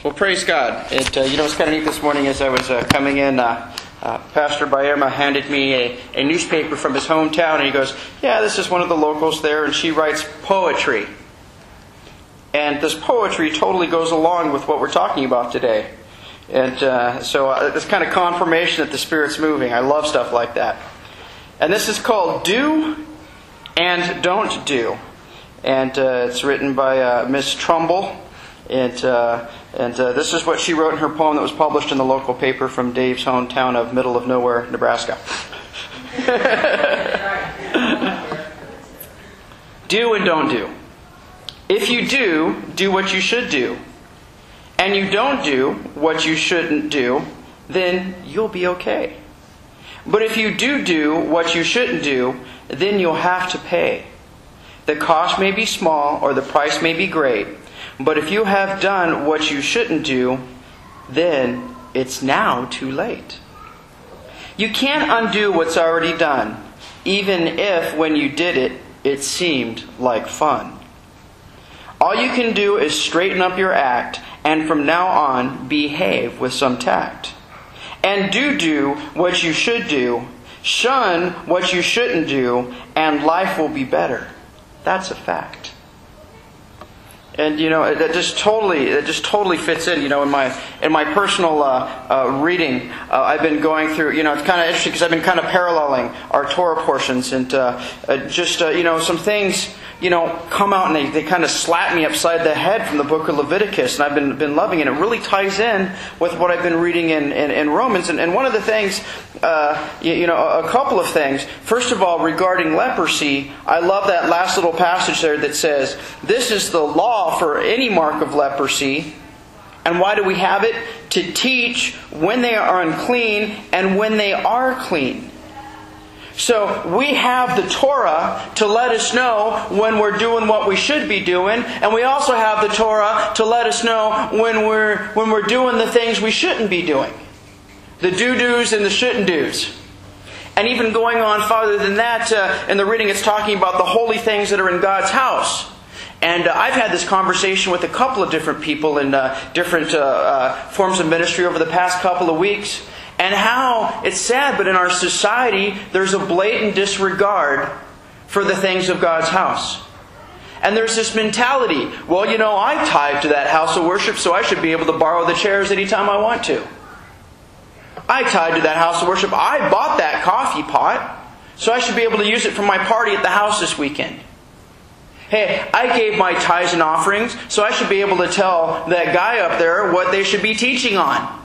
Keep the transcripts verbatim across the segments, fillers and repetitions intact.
Well, praise God. It, uh, you know, it's kind of neat this morning as I was uh, coming in. Uh, uh, Pastor Bayerma handed me a, a newspaper from his hometown, and he goes, yeah, this is one of the locals there, and she writes poetry. And this poetry totally goes along with what we're talking about today. And uh, so uh, it's kind of confirmation that the Spirit's moving. I love stuff like that. And this is called Do and Don't Do. And uh, it's written by uh, Miss Trumbull. And, uh, and uh, this is what she wrote in her poem that was published in the local paper from Dave's hometown of Middle of Nowhere, Nebraska. Do and don't do. If you do, do what you should do. And you don't do what you shouldn't do, then you'll be okay. But if you do do what you shouldn't do, then you'll have to pay. The cost may be small or the price may be great. But if you have done what you shouldn't do, then it's now too late. You can't undo what's already done, even if when you did it, it seemed like fun. All you can do is straighten up your act and from now on behave with some tact. And do do what you should do, shun what you shouldn't do, and life will be better. That's a fact. And you know, that just totally, it just totally fits in. You know, in my in my personal uh, uh, reading, uh, I've been going through. You know, it's kind of interesting because I've been kind of paralleling our Torah portions, and uh, uh, just uh, you know, some things you know come out and they, they kind of slap me upside the head from the book of Leviticus, and I've been been loving it. It really ties in with what I've been reading in in, in Romans, and, and one of the things, uh, you, you know, a, a couple of things. First of all, regarding leprosy, I love that last little passage there that says, "This is the law for any mark of leprosy." And why do we have it? To teach when they are unclean and when they are clean. So we have the Torah to let us know when we're doing what we should be doing, and we also have the Torah to let us know when we're when we're doing the things we shouldn't be doing. The do-dos and the shouldn't-dos. And even going on farther than that, uh, in the reading it's talking about the holy things that are in God's house. And uh, I've had this conversation with a couple of different people in uh, different uh, uh, forms of ministry over the past couple of weeks. And how, it's sad, but in our society, there's a blatant disregard for the things of God's house. And there's this mentality, well, you know, I tithe to that house of worship, so I should be able to borrow the chairs anytime I want to. I tithe to that house of worship. I bought that coffee pot, so I should be able to use it for my party at the house this weekend. Hey, I gave my tithes and offerings, so I should be able to tell that guy up there what they should be teaching on.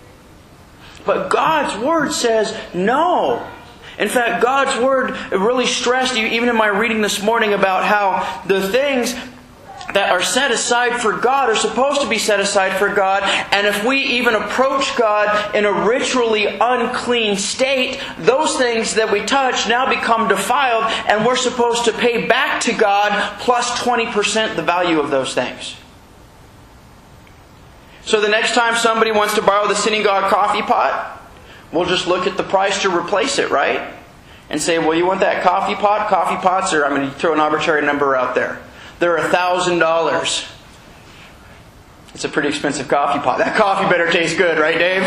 But God's Word says no. In fact, God's Word really stressed, even in my reading this morning, about how the things that are set aside for God are supposed to be set aside for God. And if we even approach God in a ritually unclean state, those things that we touch now become defiled, and we're supposed to pay back to God plus twenty percent the value of those things. So the next time somebody wants to borrow the synagogue coffee pot, we'll just look at the price to replace it, right? And say, well, you want that coffee pot? Coffee pots are, I'm going to throw an arbitrary number out there. They're a thousand dollars. It's a pretty expensive coffee pot. That coffee better taste good, right, Dave?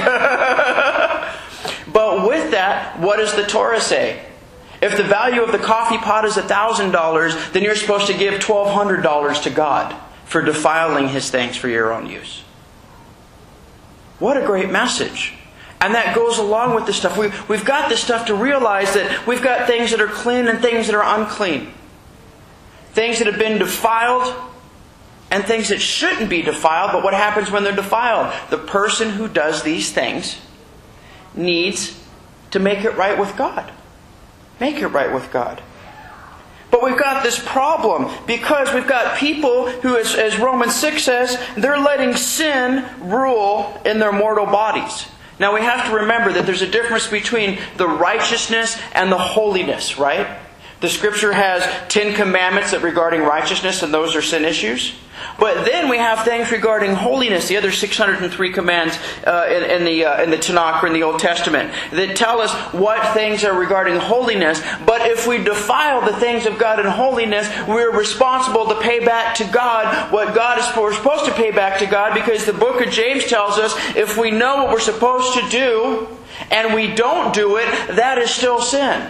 But with that, what does the Torah say? If the value of the coffee pot is a thousand dollars, then you're supposed to give twelve hundred dollars to God for defiling His things for your own use. What a great message. And that goes along with this stuff. We, we've got this stuff to realize that we've got things that are clean and things that are unclean. Things that have been defiled and things that shouldn't be defiled. But what happens when they're defiled? The person who does these things needs to make it right with God. Make it right with God. But we've got this problem because we've got people who, as, as Romans six says, they're letting sin rule in their mortal bodies. Now we have to remember that there's a difference between the righteousness and the holiness, right? The Scripture has Ten Commandments that regarding righteousness, and those are sin issues. But then we have things regarding holiness, the other six hundred three commands uh, in, in the uh, in the Tanakh or in the Old Testament, that tell us what things are regarding holiness. But if we defile the things of God in holiness, we're responsible to pay back to God what God is we're supposed to pay back to God, because the book of James tells us if we know what we're supposed to do and we don't do it, that is still sin.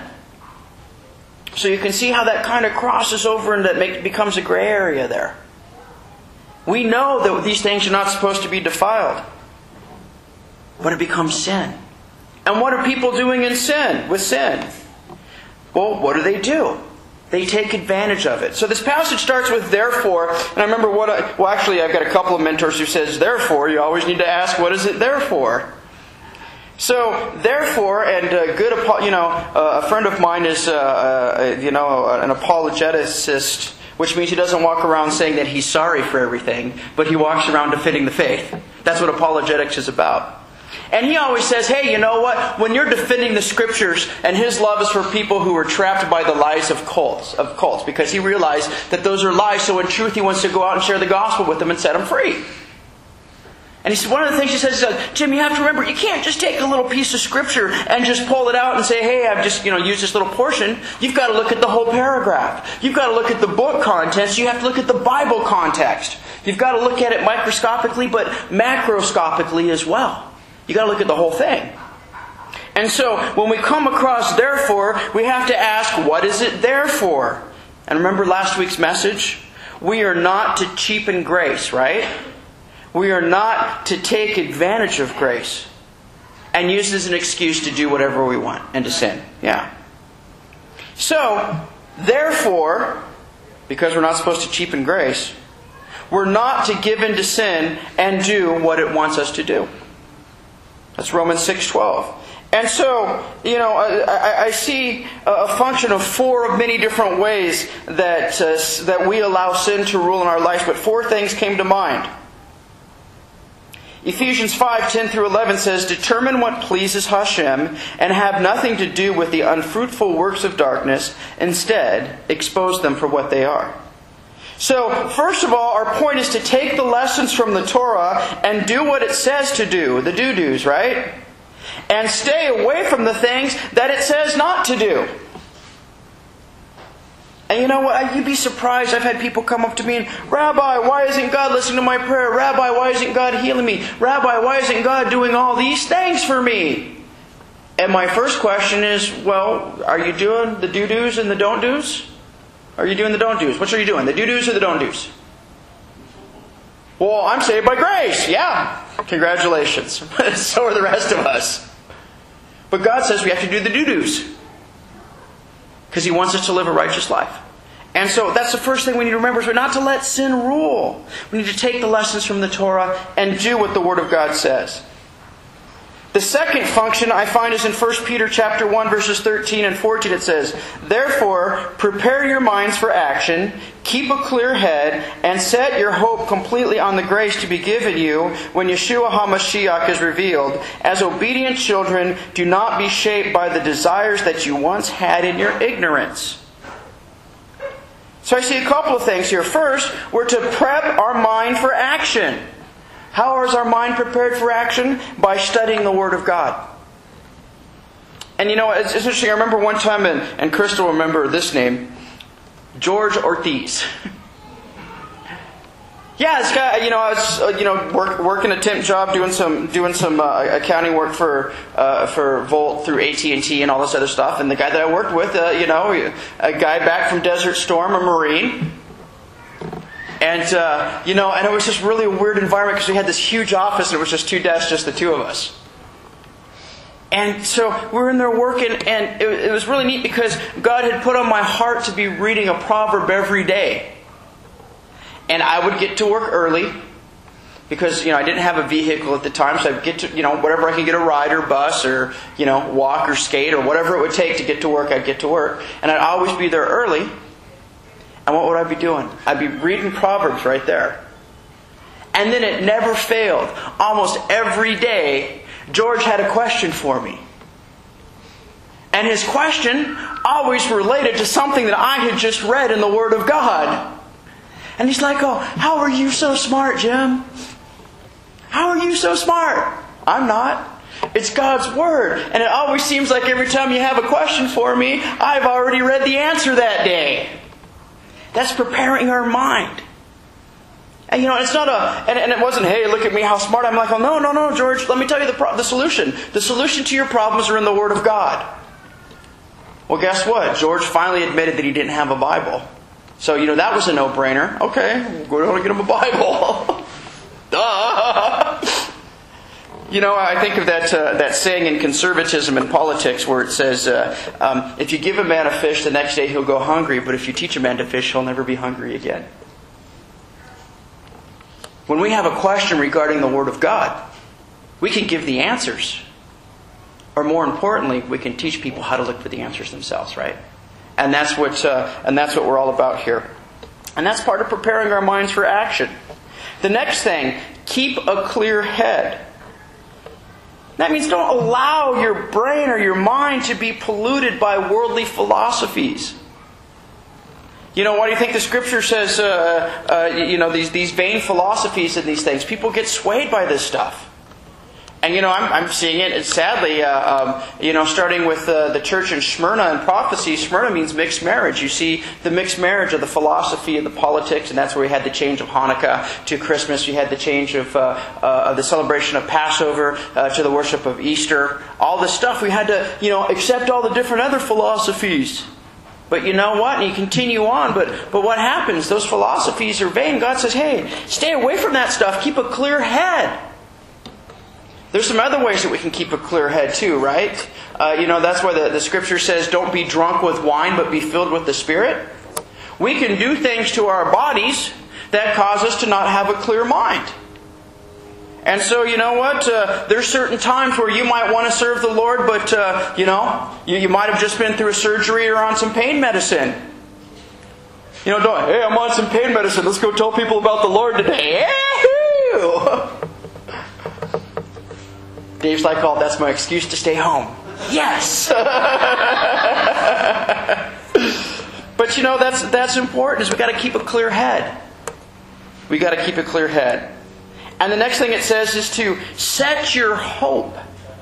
So you can see how that kind of crosses over and that make, becomes a gray area there. We know that these things are not supposed to be defiled. But it becomes sin. And what are people doing in sin, with sin? Well, what do they do? They take advantage of it. So this passage starts with therefore. And I remember what I... Well, actually, I've got a couple of mentors who says, therefore, you always need to ask, what is it there for? So, therefore, and uh, good, you know, uh, a friend of mine is, uh, uh, you know, an apologeticist, which means he doesn't walk around saying that he's sorry for everything, but he walks around defending the faith. That's what apologetics is about. And he always says, hey, you know what? When you're defending the Scriptures, and his love is for people who are trapped by the lies of cults, of cults, because he realized that those are lies, so in truth he wants to go out and share the gospel with them and set them free. And he said, one of the things he says is, Jim, you have to remember, you can't just take a little piece of Scripture and just pull it out and say, hey, I've just, you know, used this little portion. You've got to look at the whole paragraph. You've got to look at the book contents. You have to look at the Bible context. You've got to look at it microscopically, but macroscopically as well. You've got to look at the whole thing. And so, when we come across therefore, we have to ask, what is it there for? And remember last week's message? We are not to cheapen grace, right? We are not to take advantage of grace and use it as an excuse to do whatever we want and to sin. Yeah. So, therefore, because we're not supposed to cheapen grace, we're not to give in to sin and do what it wants us to do. That's Romans six twelve. And so, you know, I, I see a function of four of many different ways that uh, that we allow sin to rule in our lives, but four things came to mind. Ephesians five ten through eleven says, determine what pleases Hashem and have nothing to do with the unfruitful works of darkness. Instead, expose them for what they are. So, first of all, our point is to take the lessons from the Torah and do what it says to do, the do-dos, right? And stay away from the things that it says not to do. And you know what? You'd be surprised. I've had people come up to me and, Rabbi, why isn't God listening to my prayer? Rabbi, why isn't God healing me? Rabbi, why isn't God doing all these things for me? And my first question is, well, are you doing the do-dos and the don't-dos? Are you doing the don't-dos? Which are you doing? The do-dos or the don't-dos? Well, I'm saved by grace. Yeah. Congratulations. So are the rest of us. But God says we have to do the do-dos. Because He wants us to live a righteous life. And so that's the first thing we need to remember, is we're not to let sin rule. We need to take the lessons from the Torah and do what the Word of God says. The second function I find is in First Peter chapter one, verses thirteen and fourteen. It says, therefore, prepare your minds for action, keep a clear head, and set your hope completely on the grace to be given you when Yeshua HaMashiach is revealed. As obedient children, do not be shaped by the desires that you once had in your ignorance. So I see a couple of things here. First, we're to prep our mind for action. How is our mind prepared for action? By studying the Word of God. And you know, it's, it's interesting. I remember one time, and, and Crystal will remember this name, George Ortiz. Yeah, this guy. You know, I was uh, you know work, working a temp job, doing some doing some uh, accounting work for uh, for Volt through A T and T and all this other stuff. And the guy that I worked with, uh, you know, a guy back from Desert Storm, a Marine. And, uh, you know, and it was just really a weird environment because we had this huge office and it was just two desks, just the two of us. And so we were in there working, and it, it was really neat because God had put on my heart to be reading a proverb every day. And I would get to work early because, you know, I didn't have a vehicle at the time, so I'd get to, you know, whatever I could get, a ride or bus or, you know, walk or skate or whatever it would take to get to work, I'd get to work. And I'd always be there early. And what would I be doing? I'd be reading Proverbs right there. And then it never failed. Almost every day, George had a question for me. And his question always related to something that I had just read in the Word of God. And he's like, oh, how are you so smart, Jim? How are you so smart? I'm not. It's God's Word. And it always seems like every time you have a question for me, I've already read the answer that day. That's preparing our mind. And you know, it's not a, and, and it wasn't, hey, look at me, how smart. I'm like, oh, no, no, no, George, let me tell you the, pro- the solution. The solution to your problems are in the Word of God. Well, guess what? George finally admitted that he didn't have a Bible. So, you know, that was a no-brainer. Okay, we're going to get him a Bible. Duh! You know, I think of that uh, that saying in conservatism and politics where it says, uh, um, if you give a man a fish, the next day he'll go hungry, but if you teach a man to fish, he'll never be hungry again. When we have a question regarding the Word of God, we can give the answers. Or more importantly, we can teach people how to look for the answers themselves, right? And that's what uh, and that's what we're all about here. And that's part of preparing our minds for action. The next thing, keep a clear head. That means don't allow your brain or your mind to be polluted by worldly philosophies. You know, why do you think the Scripture says, uh, uh, you know, these, these vain philosophies and these things? People get swayed by this stuff. And, you know, I'm, I'm seeing it, and sadly, uh, um, you know, starting with uh, the church in Smyrna and prophecy. Smyrna means mixed marriage. You see the mixed marriage of the philosophy and the politics, and that's where we had the change of Hanukkah to Christmas. You had the change of, uh, uh, of the celebration of Passover uh, to the worship of Easter. All this stuff, we had to, you know, accept all the different other philosophies. But you know what? And you continue on, but, but what happens? Those philosophies are vain. God says, hey, stay away from that stuff. Keep a clear head. There's some other ways that we can keep a clear head too, right? Uh, you know, that's why the, the Scripture says, don't be drunk with wine, but be filled with the Spirit. We can do things to our bodies that cause us to not have a clear mind. And so, you know what? Uh, there's certain times where you might want to serve the Lord, but, uh, you know, you, you might have just been through a surgery or on some pain medicine. You know, don't, hey, I'm on some pain medicine. Let's go tell people about the Lord today. Yahoo! Dave's like, oh, that's my excuse to stay home. Yes! But you know, that's that's important, is we got to keep a clear head. We got to keep a clear head. And the next thing it says is to set your hope.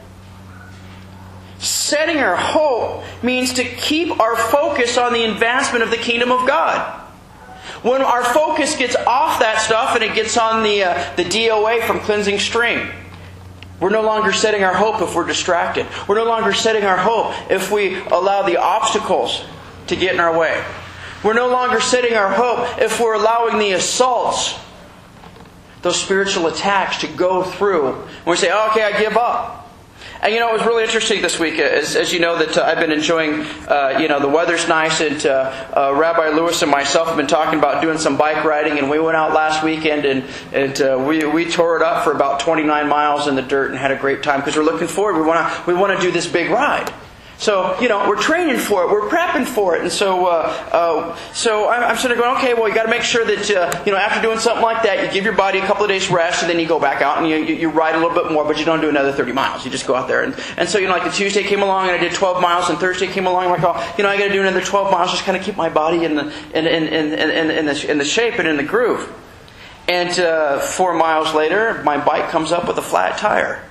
Setting our hope means to keep our focus on the advancement of the kingdom of God. When our focus gets off that stuff and it gets on the uh, the D O A from cleansing stream, we're no longer setting our hope if we're distracted. We're no longer setting our hope if we allow the obstacles to get in our way. We're no longer setting our hope if we're allowing the assaults, those spiritual attacks, to go through. And we say, oh, okay, I give up. And you know, it was really interesting this week, as, as you know, that uh, I've been enjoying, uh, you know, the weather's nice, and uh, uh, Rabbi Lewis and myself have been talking about doing some bike riding, and we went out last weekend, and, and uh, we we tore it up for about twenty-nine miles in the dirt and had a great time, because we're looking forward. We want to we want to do this big ride. So, you know, we're training for it. We're prepping for it. And so uh, uh, so I'm, I'm sort of going, okay, well, you got to make sure that, uh, you know, after doing something like that, you give your body a couple of days rest, and then you go back out and you, you, you ride a little bit more, but you don't do another thirty miles. You just go out there. And, and so, you know, like the Tuesday came along and I did twelve miles, and Thursday came along and I'm like, oh, you know, I got to do another twelve miles, just kind of keep my body in the, in, in, in, in, in, the, in the shape and in the groove. And uh, four miles later, my bike comes up with a flat tire.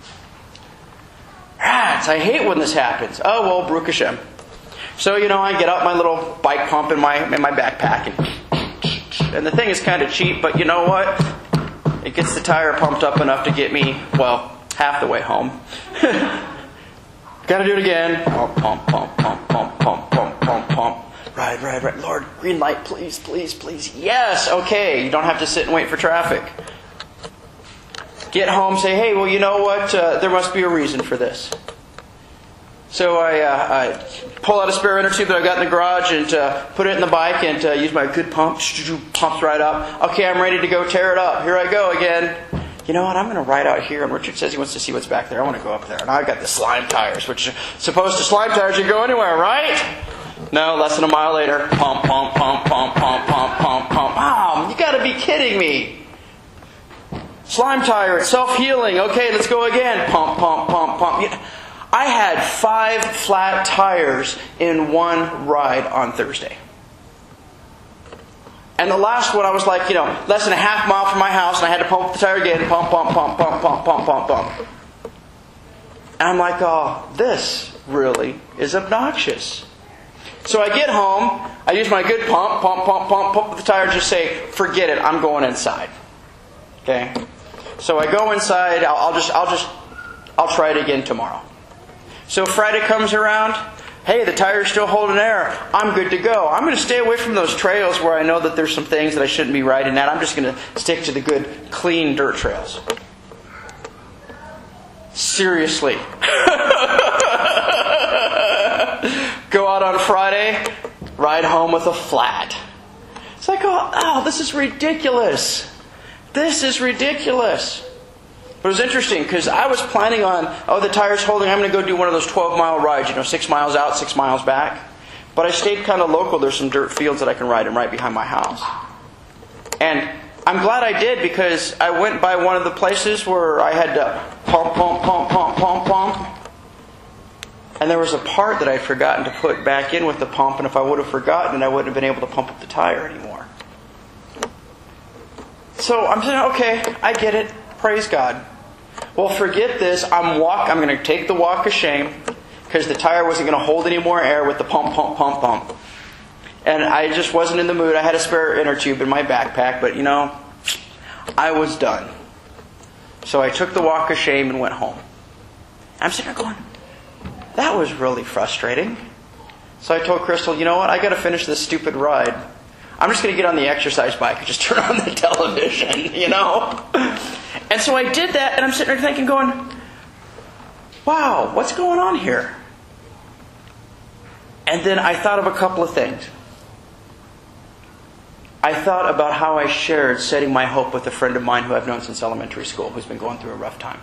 Rats, I hate when this happens. Oh, well, Baruch Hashem. So, you know, I get out my little bike pump in my in my backpack, and, and the thing is kind of cheap, but you know what? It gets the tire pumped up enough to get me, well, half the way home. Gotta do it again. Pump, pump, pump, pump, pump, pump, pump, pump, pump. Right, right, right. Lord, green light, please, please, please. Yes, okay. You don't have to sit and wait for traffic. Get home, say, hey, well, you know what? Uh, there must be a reason for this. So I, uh, I pull out a spare inner tube that I got in the garage and uh, put it in the bike and uh, use my good pump. Pumps right up. Okay, I'm ready to go tear it up. Here I go again. You know what? I'm going to ride out here. And Richard says he wants to see what's back there. I want to go up there. And I've got the slime tires, which are supposed to slime tires. You go anywhere, right? No, less than a mile later. Pump, pump, pump, pump, pump, pump, pump, pump. Oh, you got to be kidding me. Slime tire, it's self-healing. Okay, let's go again. Pump, pump, pump, pump. I had five flat tires in one ride on Thursday. And the last one, I was like, you know, less than a half mile from my house, and I had to pump up the tire again, pump, pump, pump, pump, pump, pump, pump, pump. And I'm like, oh, this really is obnoxious. So I get home, I use my good pump, pump, pump, pump, pump the tire, just say, forget it, I'm going inside. Okay? So I go inside, I'll, I'll just, I'll just, I'll try it again tomorrow. So Friday comes around, hey, the tire's still holding air, I'm good to go. I'm going to stay away from those trails where I know that there's some things that I shouldn't be riding at. I'm just going to stick to the good, clean dirt trails. Seriously. Go out on Friday, ride home with a flat. It's like, oh, oh, this is ridiculous. This is ridiculous. But it was interesting because I was planning on, oh, the tire's holding, I'm going to go do one of those twelve-mile rides, you know, six miles out, six miles back. But I stayed kind of local. There's some dirt fields that I can ride in right behind my house. And I'm glad I did because I went by one of the places where I had to pump, pump, pump, pump, pump, pump. And there was a part that I'd forgotten to put back in with the pump, and if I would have forgotten it, I wouldn't have been able to pump up the tire anymore. So I'm saying, okay, I get it. Praise God. Well, forget this. I'm walk. I'm going to take the walk of shame because the tire wasn't going to hold any more air with the pump, pump, pump, pump. And I just wasn't in the mood. I had a spare inner tube in my backpack, but you know, I was done. So I took the walk of shame and went home. I'm sitting there going, that was really frustrating. So I told Crystal, you know what? I got to finish this stupid ride. I'm just going to get on the exercise bike and just turn on the television, you know? And so I did that, and I'm sitting there thinking, going, wow, what's going on here? And then I thought of a couple of things. I thought about how I shared setting my hope with a friend of mine who I've known since elementary school, who's been going through a rough time.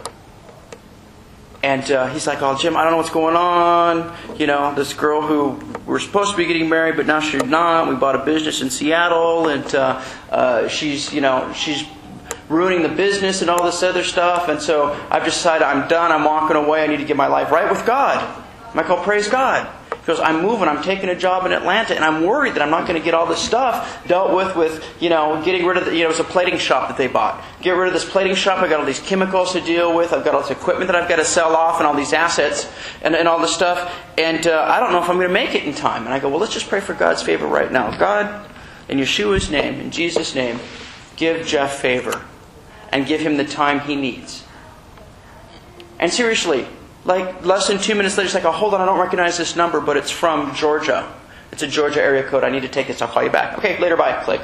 And uh, he's like, oh, Jim, I don't know what's going on. You know, this girl who we're supposed to be getting married, but now she's not. We bought a business in Seattle, and uh, uh, she's, you know, she's ruining the business and all this other stuff. And so I've decided I'm done. I'm walking away. I need to get my life right with God. I'm like, oh, praise God. He goes, I'm moving. I'm taking a job in Atlanta, and I'm worried that I'm not going to get all this stuff dealt with with, you know, getting rid of the, you know, it was a plating shop that they bought. Get rid of this plating shop. I've got all these chemicals to deal with. I've got all this equipment that I've got to sell off and all these assets and, and all this stuff. And uh, I don't know if I'm going to make it in time. And I go, well, let's just pray for God's favor right now. God, in Yeshua's name, in Jesus' name, give Jeff favor and give him the time he needs. And seriously, like less than two minutes later, it's like, oh, hold on, I don't recognize this number, but it's from Georgia. It's a Georgia area code. I need to take this. I'll call you back. Okay, later, bye. Click.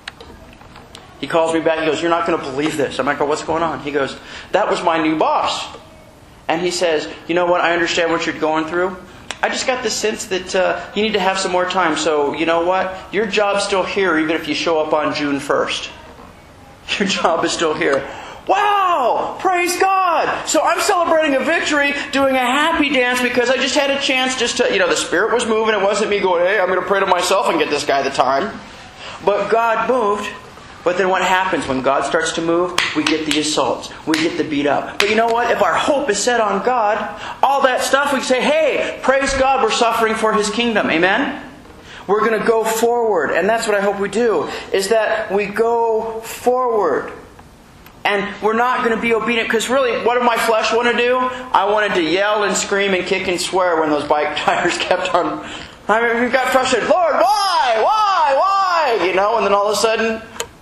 He calls me back. He goes, you're not going to believe this. I'm like, oh, what's going on? He goes, that was my new boss. And he says, you know what? I understand what you're going through. I just got the sense that uh, you need to have some more time. So, you know what? Your job's still here even if you show up on June first. Your job is still here. Wow! Praise God! So I'm celebrating a victory, doing a happy dance because I just had a chance just to, you know, the Spirit was moving. It wasn't me going, hey, I'm going to pray to myself and get this guy the time. But God moved. But then what happens when God starts to move? We get the assaults. We get the beat up. But you know what? If our hope is set on God, all that stuff, we say, hey, praise God, we're suffering for His kingdom. Amen? We're going to go forward. And that's what I hope we do, is that we go forward. And we're not going to be obedient. Because really, what did my flesh want to do? I wanted to yell and scream and kick and swear when those bike tires kept on. I mean, we got frustrated. Lord, why? Why? Why? You know, and then all of a sudden,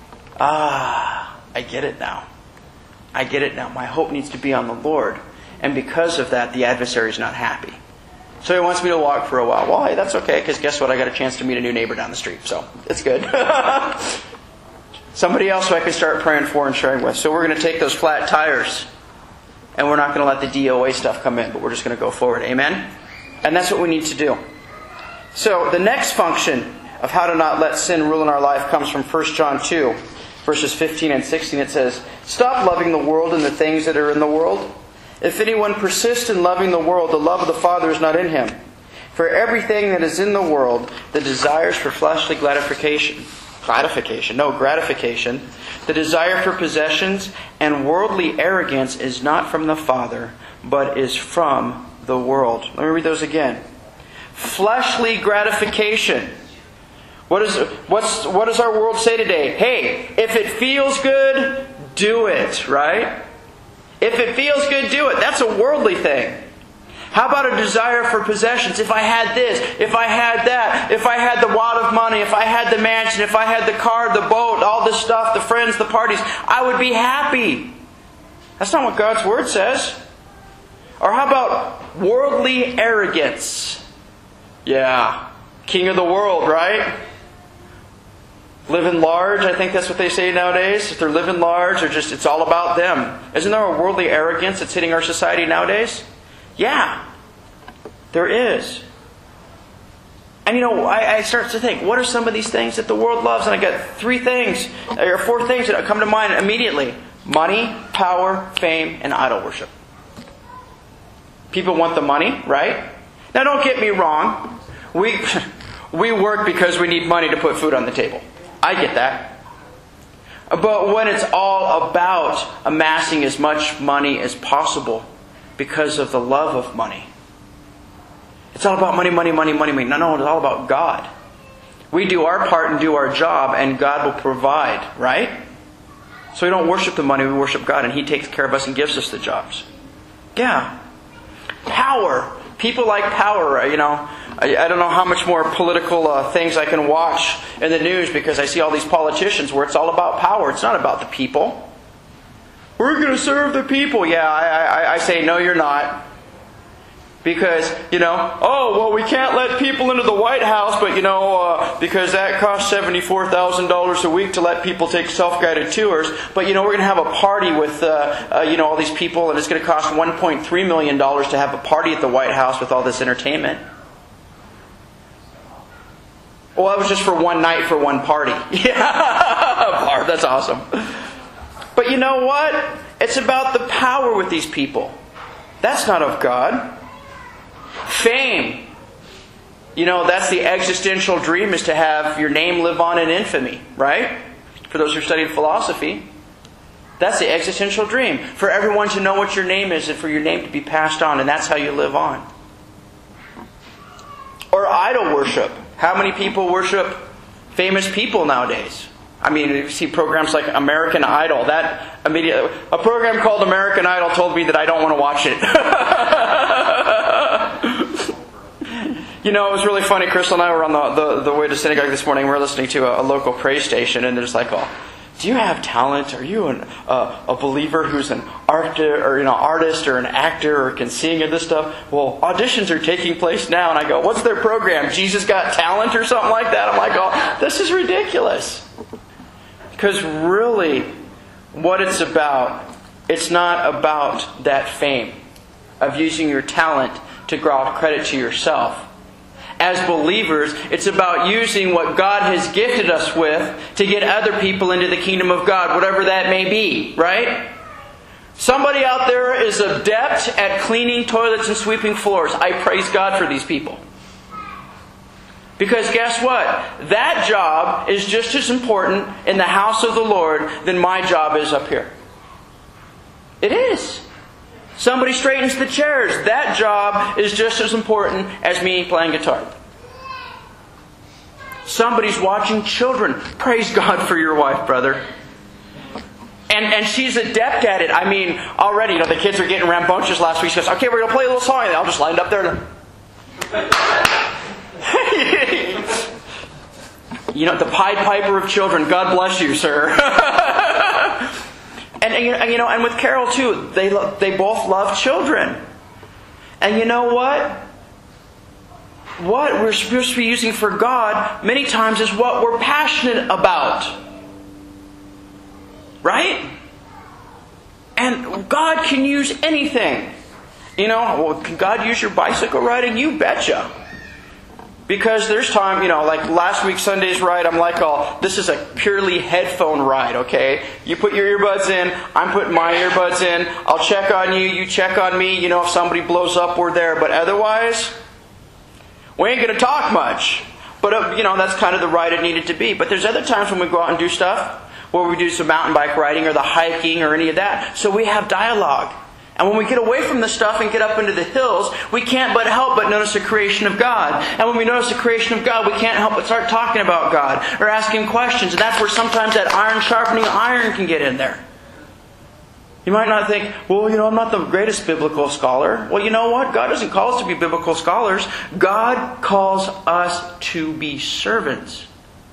ah, I get it now. I get it now. My hope needs to be on the Lord. And because of that, the adversary is not happy. So he wants me to walk for a while. Why? That's okay, because guess what? I got a chance to meet a new neighbor down the street. So it's good. Somebody else who I can start praying for and sharing with. So we're going to take those flat tires, and we're not going to let the D O A stuff come in, but we're just going to go forward. Amen? And that's what we need to do. So the next function of how to not let sin rule in our life comes from First John two, verses fifteen and sixteen. It says, stop loving the world and the things that are in the world. If anyone persists in loving the world, the love of the Father is not in him. For everything that is in the world, the desires for fleshly gratification, gratification, no, gratification, the desire for possessions and worldly arrogance is not from the Father, but is from the world. Let me read those again. Fleshly gratification. What is what's what does our world say today? Hey, if it feels good, do it, right? If it feels good, do it. That's a worldly thing. How about a desire for possessions? If I had this, if I had that, if I had the wad of money, if I had the mansion, if I had the car, the boat, all this stuff, the friends, the parties, I would be happy. That's not what God's Word says. Or how about worldly arrogance? Yeah, king of the world, right? Living large, I think that's what they say nowadays. If they're living large, they're just, it's all about them. Isn't there a worldly arrogance that's hitting our society nowadays? Yeah, there is. And you know, I, I start to think, what are some of these things that the world loves? And I got three things, or four things that come to mind immediately. Money, power, fame, and idol worship. People want the money, right? Now don't get me wrong. We, we work because we need money to put food on the table. I get that. But when it's all about amassing as much money as possible because of the love of money. It's all about money, money, money, money, money. No, no, it's all about God. We do our part and do our job, and God will provide, right? So we don't worship the money, we worship God, and He takes care of us and gives us the jobs. Yeah. Power. People like power, you know. I, I don't know how much more political uh, things I can watch in the news because I see all these politicians where it's all about power. It's not about the people. We're going to serve the people. Yeah, I, I, I say, no, you're not. Because, you know, oh, well, we can't let people into the White House, but, you know, uh, because that costs seventy-four thousand dollars a week to let people take self-guided tours. But, you know, we're going to have a party with, uh, uh, you know, all these people, and it's going to cost one point three million dollars to have a party at the White House with all this entertainment. Well, that was just for one night for one party. Yeah, that's awesome. But you know what? It's about the power with these people. That's not of God. Fame. You know, that's the existential dream, is to have your name live on in infamy, right? For those who studied philosophy. That's the existential dream. For everyone to know what your name is and for your name to be passed on, and that's how you live on. Or idol worship. How many people worship famous people nowadays? I mean, you see programs like American Idol. That immediately, a program called American Idol told me that I don't want to watch it. You know, it was really funny. Crystal and I were on the, the, the way to synagogue this morning. We were listening to a, a local praise station, and they're just like, "Oh, do you have talent? Are you an, uh, a believer who's an art or you know artist or an actor or can sing and this stuff?" Well, auditions are taking place now, and I go, "What's their program? Jesus Got Talent or something like that?" I'm like, "Oh, this is ridiculous." Because really, what it's about, it's not about that fame of using your talent to draw credit to yourself. As believers, it's about using what God has gifted us with to get other people into the kingdom of God, whatever that may be, right? Somebody out there is adept at cleaning toilets and sweeping floors. I praise God for these people. Because guess what? That job is just as important in the house of the Lord than my job is up here. It is. Somebody straightens the chairs. That job is just as important as me playing guitar. Somebody's watching children. Praise God for your wife, brother. And and she's adept at it. I mean, already, you know, the kids are getting rambunctious last week. She goes, "Okay, we're going to play a little song." And I'll just line it up there. You know, the Pied Piper of children. God bless you, sir. and, and you know, and with Carol too, they lo- they both love children. And you know what? What we're supposed to be using for God many times is what we're passionate about, right? And God can use anything. You know, well, can God use your bicycle riding? You betcha. Because there's time, you know, like last week's Sunday's ride, I'm like, oh, this is a purely headphone ride, okay? You put your earbuds in, I'm putting my earbuds in, I'll check on you, you check on me, you know, if somebody blows up, we're there. But otherwise, we ain't going to talk much. But, uh, you know, that's kind of the ride it needed to be. But there's other times when we go out and do stuff, where we do some mountain bike riding or the hiking or any of that. So we have dialogue. And when we get away from the stuff and get up into the hills, we can't but help but notice the creation of God. And when we notice the creation of God, we can't help but start talking about God or asking questions. And that's where sometimes that iron sharpening iron can get in there. You might not think, well, you know, I'm not the greatest biblical scholar. Well, you know what? God doesn't call us to be biblical scholars. God calls us to be servants.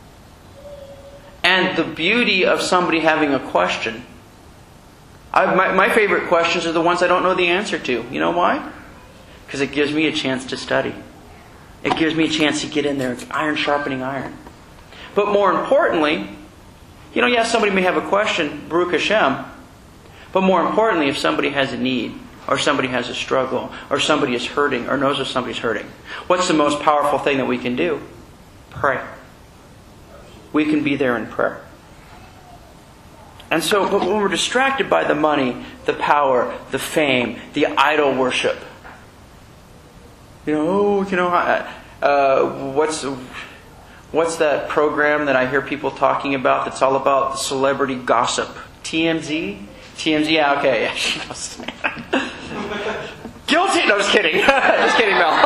And the beauty of somebody having a question. I, my, my favorite questions are the ones I don't know the answer to. You know why? Because it gives me a chance to study. It gives me a chance to get in there. It's iron sharpening iron. But more importantly, you know, yes, somebody may have a question, Baruch Hashem. But more importantly, if somebody has a need, or somebody has a struggle, or somebody is hurting, or knows if somebody's hurting, what's the most powerful thing that we can do? Pray. We can be there in prayer. And so, but when we're distracted by the money, the power, the fame, the idol worship, you know, oh, you know, uh, what's what's that program that I hear people talking about that's all about celebrity gossip? T M Z? T M Z, yeah, okay. Yeah, she knows. Guilty! No, just kidding. Just kidding, Mel.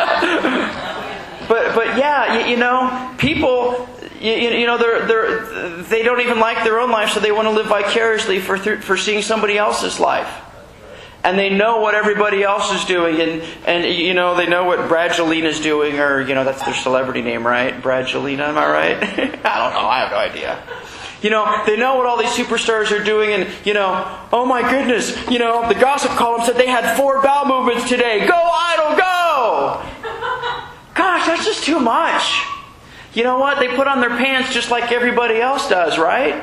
but, but yeah, you, you know, people... You, you know, they're, they're, they don't even like their own life, so they want to live vicariously for, for seeing somebody else's life. And they know what everybody else is doing, and, and you know, they know what Bradgelina's doing, or, you know, that's their celebrity name, right? Bradgelina, am I right? I don't know, I have no idea. You know, they know what all these superstars are doing, and, you know, oh my goodness, you know, the gossip column said they had four bowel movements today. Go, idol, go! Gosh, that's just too much. You know what? They put on their pants just like everybody else does, right?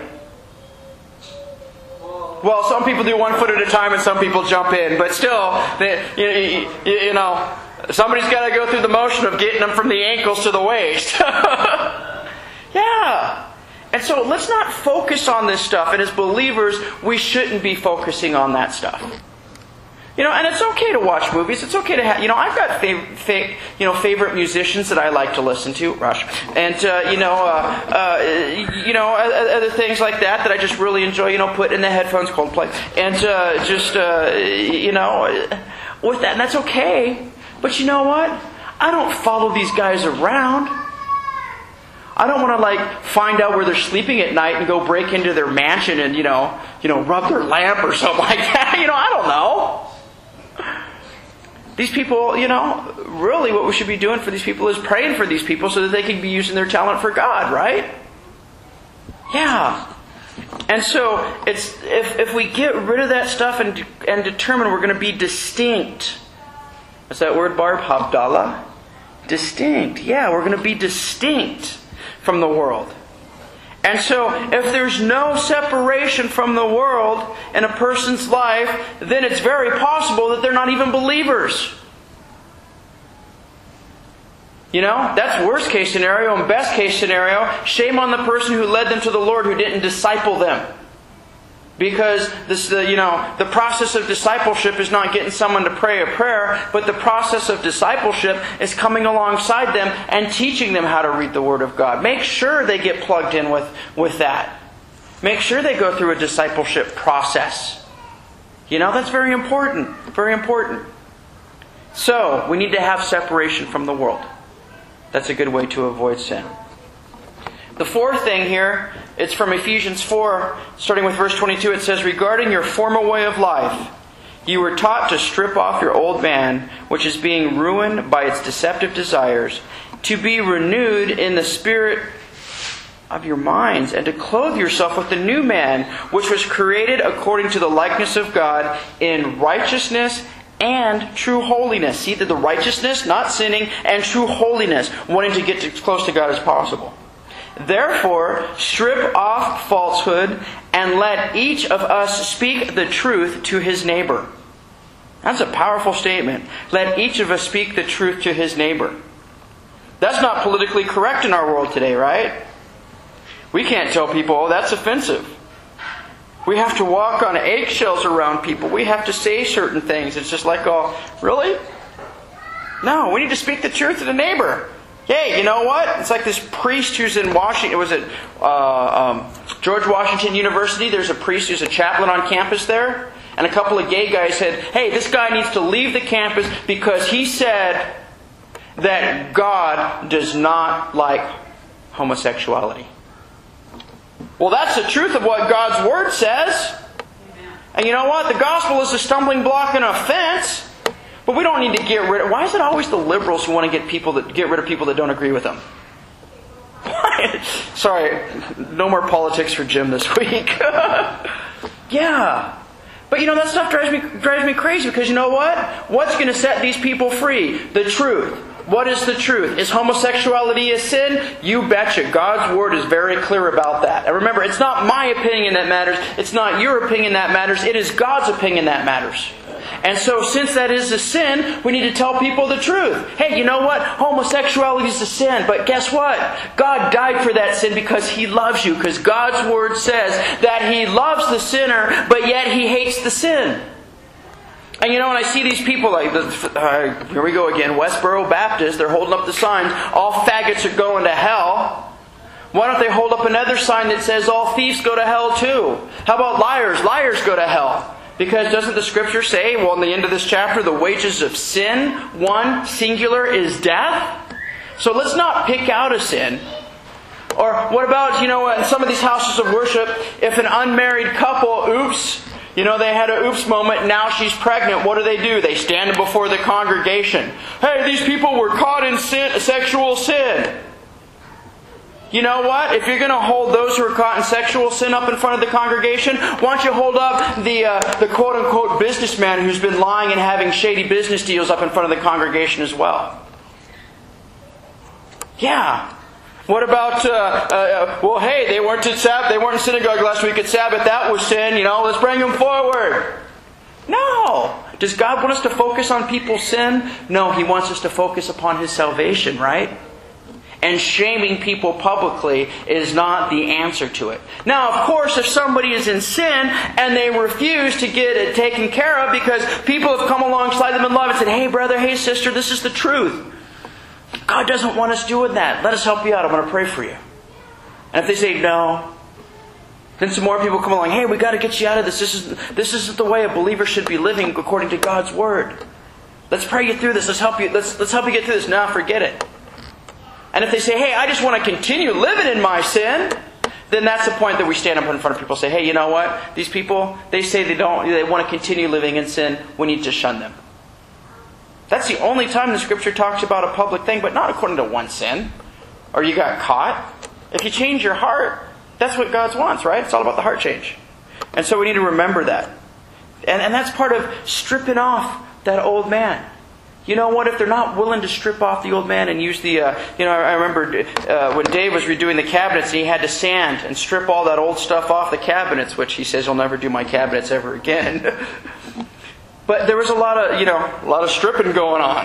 Well, some people do one foot at a time and some people jump in. But still, they, you, you, you know, somebody's got to go through the motion of getting them from the ankles to the waist. Yeah. And so let's not focus on this stuff. And as believers, we shouldn't be focusing on that stuff. You know, and it's okay to watch movies. It's okay to have, you know, I've got fav- fa- you know, favorite musicians that I like to listen to, Rush, and uh, you know, uh, uh, you know, other things like that that I just really enjoy. You know, put in the headphones, Coldplay, and uh, just uh, you know, with that, and that's okay. But you know what? I don't follow these guys around. I don't want to like find out where they're sleeping at night and go break into their mansion and you know, you know, rub their lamp or something like that. You know, I don't know. These people, you know, really what we should be doing for these people is praying for these people so that they can be using their talent for God, right? Yeah. And so it's if if we get rid of that stuff and and determine we're going to be distinct. What's that word, Barb? Havdalah? Distinct. Yeah, we're going to be distinct from the world. And so, if there's no separation from the world in a person's life, then it's very possible that they're not even believers. You know, that's worst case scenario, and best case scenario, shame on the person who led them to the Lord who didn't disciple them. Because this, the, you know, the process of discipleship is not getting someone to pray a prayer, but the process of discipleship is coming alongside them and teaching them how to read the Word of God. Make sure they get plugged in with, with that. Make sure they go through a discipleship process. You know, that's very important. Very important. So, we need to have separation from the world. That's a good way to avoid sin. The fourth thing here, it's from Ephesians four, starting with verse twenty-two. It says, regarding your former way of life, you were taught to strip off your old man, which is being ruined by its deceptive desires, to be renewed in the spirit of your minds, and to clothe yourself with the new man, which was created according to the likeness of God in righteousness and true holiness. See, that the righteousness, not sinning, and true holiness, wanting to get as close to God as possible. Therefore, strip off falsehood and let each of us speak the truth to his neighbor. That's a powerful statement. Let each of us speak the truth to his neighbor. That's not politically correct in our world today, right? We can't tell people, oh, that's offensive. We have to walk on eggshells around people. We have to say certain things. It's just like, oh, really? No, we need to speak the truth to the neighbor. Hey, you know what? It's like this priest who's in Washington. Was it uh, um, George Washington University? There's a priest who's a chaplain on campus there. And a couple of gay guys said, hey, this guy needs to leave the campus because he said that God does not like homosexuality. Well, that's the truth of what God's Word says. And you know what? The gospel is a stumbling block and an offense. But we don't need to get rid of... Why is it always the liberals who want to get people that get rid of people that don't agree with them? Sorry, no more politics for Jim this week. Yeah. But you know, that stuff drives me drives me crazy because you know what? What's going to set these people free? The truth. What is the truth? Is homosexuality a sin? You betcha. God's Word is very clear about that. And remember, it's not my opinion that matters. It's not your opinion that matters. It is God's opinion that matters. And so, since that is a sin, we need to tell people the truth. Hey, you know what? Homosexuality is a sin. But guess what? God died for that sin because He loves you. Because God's Word says that He loves the sinner, but yet He hates the sin. And you know, when I see these people like, uh, here we go again, Westboro Baptist, they're holding up the signs, all faggots are going to hell. Why don't they hold up another sign that says all thieves go to hell too? How about liars? Liars go to hell. Because doesn't the Scripture say, well, in the end of this chapter, the wages of sin, one, singular, is death? So let's not pick out a sin. Or what about, you know, in some of these houses of worship, if an unmarried couple, oops, you know, they had an oops moment, now she's pregnant, what do they do? They stand before the congregation. Hey, these people were caught in sin, sexual sin. You know what? If you're going to hold those who are caught in sexual sin up in front of the congregation, why don't you hold up the uh, the quote-unquote businessman who's been lying and having shady business deals up in front of the congregation as well? Yeah. What about, uh, uh, well, hey, they weren't at Sabbath, they weren't in synagogue last week at Sabbath, that was sin, you know, let's bring them forward. No. Does God want us to focus on people's sin? No, He wants us to focus upon His salvation, right? And shaming people publicly is not the answer to it. Now, of course, if somebody is in sin and they refuse to get it taken care of because people have come alongside them in love and said, hey brother, hey sister, this is the truth. God doesn't want us doing that. Let us help you out. I'm going to pray for you. And if they say no, then some more people come along. Hey, we got to get you out of this. This isn't, this isn't the way a believer should be living according to God's Word. Let's pray you through this. Let's help you. Let's let's help you get through this. No, forget it. And if they say, hey, I just want to continue living in my sin, then that's the point that we stand up in front of people and say, hey, you know what? These people, they say they don't, they want to continue living in sin. We need to shun them. That's the only time the Scripture talks about a public thing, but not according to one sin. Or you got caught. If you change your heart, that's what God wants, right? It's all about the heart change. And so we need to remember that. And, and that's part of stripping off that old man. You know what? If they're not willing to strip off the old man and use the... Uh, you know, I remember uh, when Dave was redoing the cabinets and he had to sand and strip all that old stuff off the cabinets, which he says he'll never do my cabinets ever again. But there was a lot of, you know, a lot of stripping going on.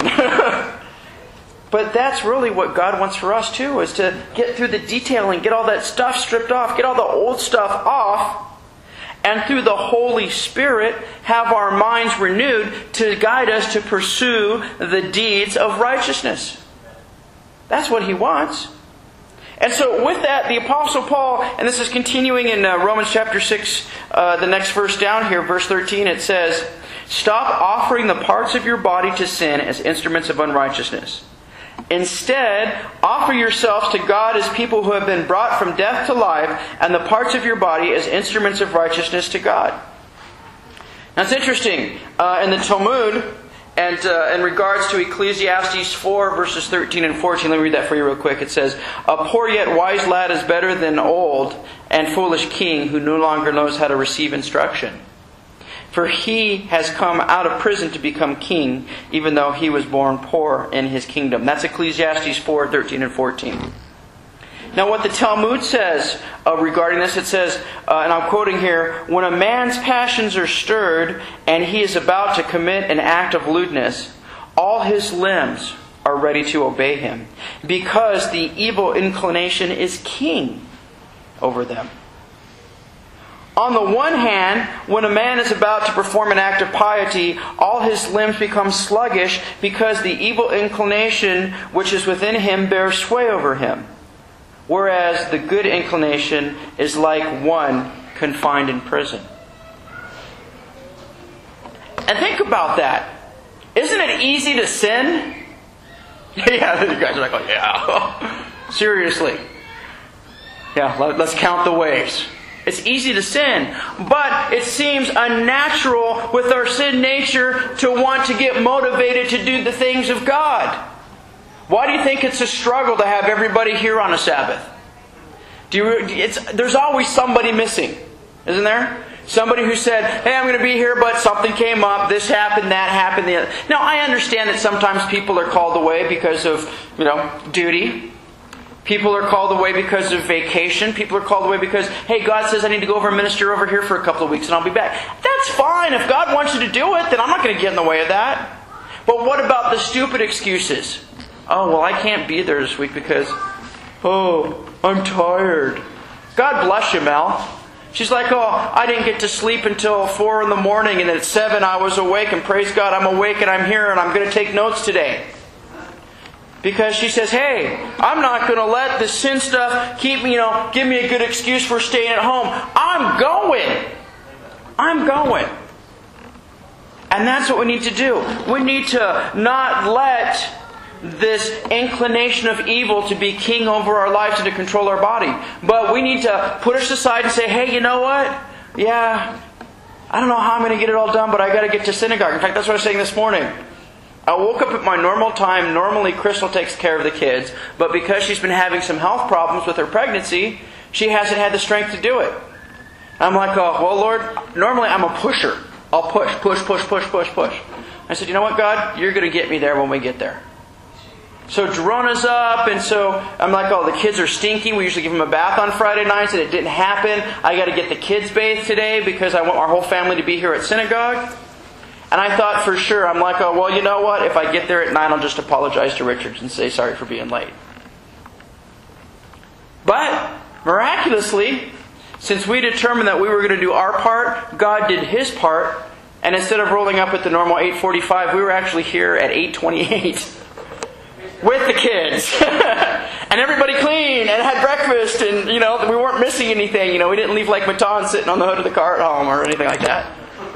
But that's really what God wants for us too, is to get through the detailing, get all that stuff stripped off, get all the old stuff off, and through the Holy Spirit have our minds renewed to guide us to pursue the deeds of righteousness. That's what He wants. And so with that, the Apostle Paul, and this is continuing in uh, Romans chapter six, uh, the next verse down here, verse thirteen, it says, stop offering the parts of your body to sin as instruments of unrighteousness. Instead, offer yourselves to God as people who have been brought from death to life, and the parts of your body as instruments of righteousness to God. Now it's interesting, uh, in the Talmud, and uh, in regards to Ecclesiastes four, verses thirteen and fourteen, let me read that for you real quick. It says, a poor yet wise lad is better than old and foolish king who no longer knows how to receive instruction. For he has come out of prison to become king, even though he was born poor in his kingdom. That's Ecclesiastes four, thirteen and fourteen. Now what the Talmud says uh, regarding this, it says, uh, and I'm quoting here, when a man's passions are stirred and he is about to commit an act of lewdness, all his limbs are ready to obey him, because the evil inclination is king over them. On the one hand, when a man is about to perform an act of piety, all his limbs become sluggish because the evil inclination which is within him bears sway over him. Whereas the good inclination is like one confined in prison. And think about that. Isn't it easy to sin? Yeah, you guys are like, oh yeah. Seriously. Yeah, let's count the ways. It's easy to sin, but it seems unnatural with our sin nature to want to get motivated to do the things of God. Why do you think it's a struggle to have everybody here on a Sabbath? Do you, it's, there's always somebody missing, isn't there? Somebody who said, hey, I'm going to be here, but something came up, this happened, that happened. The other. Now, I understand that sometimes people are called away because of, you know, duty. People are called away because of vacation. People are called away because, hey, God says I need to go over and minister over here for a couple of weeks and I'll be back. That's fine. If God wants you to do it, then I'm not going to get in the way of that. But what about the stupid excuses? Oh, well, I can't be there this week because, oh, I'm tired. God bless you, Mel. She's like, oh, I didn't get to sleep until four in the morning and at seven I was awake and praise God I'm awake and I'm here and I'm going to take notes today. Because she says, hey, I'm not going to let this sin stuff keep me, you know, give me a good excuse for staying at home. I'm going. I'm going. And that's what we need to do. We need to not let this inclination of evil to be king over our lives and to control our body. But we need to put us aside and say, hey, you know what? Yeah, I don't know how I'm going to get it all done, but I got to get to synagogue. In fact, that's what I was saying this morning. I woke up at my normal time. Normally, Crystal takes care of the kids. But because she's been having some health problems with her pregnancy, she hasn't had the strength to do it. I'm like, oh, well, Lord, normally I'm a pusher. I'll push, push, push, push, push, push. I said, you know what, God? You're going to get me there when we get there. So Gerona's up, and so I'm like, oh, the kids are stinky. We usually give them a bath on Friday nights, and it didn't happen. I got to get the kids bathed today because I want our whole family to be here at synagogue. And I thought for sure, I'm like, oh, well, you know what? If I get there at nine, I'll just apologize to Richards and say sorry for being late. But, miraculously, since we determined that we were going to do our part, God did His part. And instead of rolling up at the normal eight forty-five, we were actually here at eight twenty-eight. With the kids. And everybody clean and had breakfast and, you know, we weren't missing anything. You know, we didn't leave like Matan sitting on the hood of the car at home or anything like that.